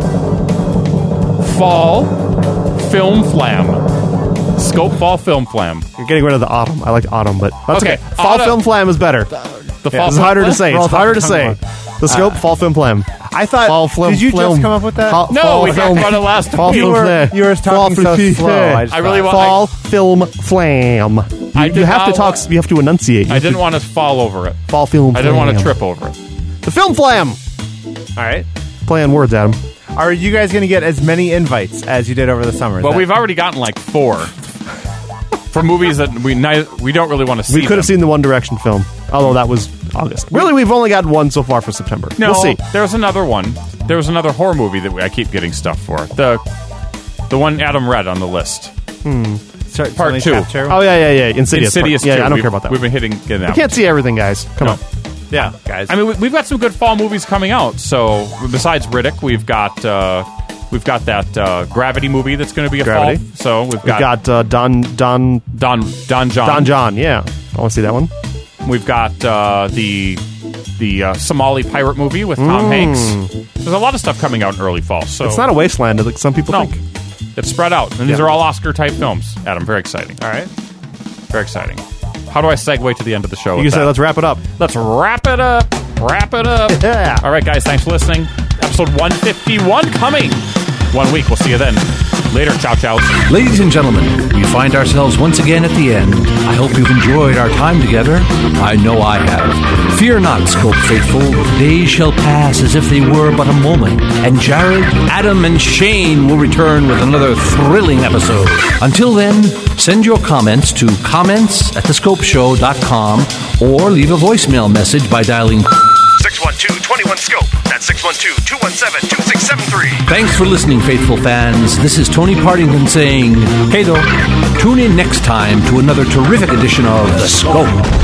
Speaker 3: Fall Film Flam. Scope Fall Film Flam.
Speaker 2: You're getting rid of the autumn. I like autumn, but that's okay. Fall
Speaker 3: Autumn.
Speaker 2: Film Flam is better.
Speaker 3: The fall
Speaker 2: It's
Speaker 3: film
Speaker 2: harder to
Speaker 3: flam?
Speaker 2: say. It's harder to say. The Scope Fall Film Flam.
Speaker 4: I thought.
Speaker 2: Fall film.
Speaker 4: Did you
Speaker 2: film.
Speaker 4: just come up with that?
Speaker 3: No, we talked about it last
Speaker 2: Fall
Speaker 3: week.
Speaker 2: film flam.
Speaker 4: You were talking
Speaker 2: Fall
Speaker 4: so
Speaker 2: film
Speaker 4: slow.
Speaker 2: flam.
Speaker 4: I just
Speaker 3: I really
Speaker 4: thought-
Speaker 3: want-
Speaker 2: Fall film flam.
Speaker 3: I
Speaker 2: You
Speaker 3: did
Speaker 2: have to
Speaker 3: not
Speaker 2: talk.
Speaker 3: want-
Speaker 2: You have to enunciate. You
Speaker 3: I
Speaker 2: have
Speaker 3: didn't
Speaker 2: to-
Speaker 3: want to fall over it.
Speaker 2: Fall film.
Speaker 3: I didn't want to
Speaker 2: flam.
Speaker 3: trip over it.
Speaker 2: The film flam.
Speaker 4: All right.
Speaker 2: Play on words, Adam.
Speaker 4: Are you guys going to get as many invites as you did over the summer?
Speaker 3: But we've already gotten like 4 for movies that we don't really want to see.
Speaker 2: We could have seen the One Direction film, although that was August. Really, we've only got one so far for September.
Speaker 3: No,
Speaker 2: We'll see.
Speaker 3: There's another one. There was another horror movie that I keep getting stuff for. The one Adam read on the list. Part 2.
Speaker 2: Oh yeah. Insidious.
Speaker 3: Insidious
Speaker 2: Yeah,
Speaker 3: 2.
Speaker 2: I don't care about that.
Speaker 3: We've been hitting that.
Speaker 2: You can't see everything, guys. Come
Speaker 3: No.
Speaker 2: on.
Speaker 4: Yeah, guys.
Speaker 3: I mean, we've got some good fall movies coming out. So besides Riddick, we've got that Gravity movie that's going to be a
Speaker 2: Gravity.
Speaker 3: fall. So we've
Speaker 2: We've
Speaker 3: got
Speaker 2: got Don
Speaker 3: Don John.
Speaker 2: Don John. Yeah, I want to see that one.
Speaker 3: We've got the Somali pirate movie with Tom Hanks. There's a lot of stuff coming out in early fall. So
Speaker 2: It's not a wasteland like some people
Speaker 3: no,
Speaker 2: think.
Speaker 3: it's spread out, and these are all Oscar type films. Adam, very exciting.
Speaker 4: All right.
Speaker 3: Very exciting. How do I segue to the end of the show?
Speaker 2: You
Speaker 3: with
Speaker 2: can say,
Speaker 3: that?
Speaker 2: let's wrap it up.
Speaker 3: Let's wrap it up. Wrap it up.
Speaker 2: Yeah.
Speaker 3: All right, guys. Thanks for listening. Episode 151 coming. 1 week. We'll see you then. Later. Ciao, ciao.
Speaker 9: Ladies and gentlemen, we find ourselves once again at the end. I hope you've enjoyed our time together. I know I have. Fear not, Scope faithful. Days shall pass as if they were but a moment, and Jared, Adam, and Shane will return with another thrilling episode. Until then, send your comments to comments@thescopeshow.com or leave a voicemail message by dialing
Speaker 10: 612-21-SCOPE. That's 612-217-2673.
Speaker 9: Thanks for listening, faithful fans. This is Tony Partington saying, hey, though, tune in next time to another terrific edition of The Scope.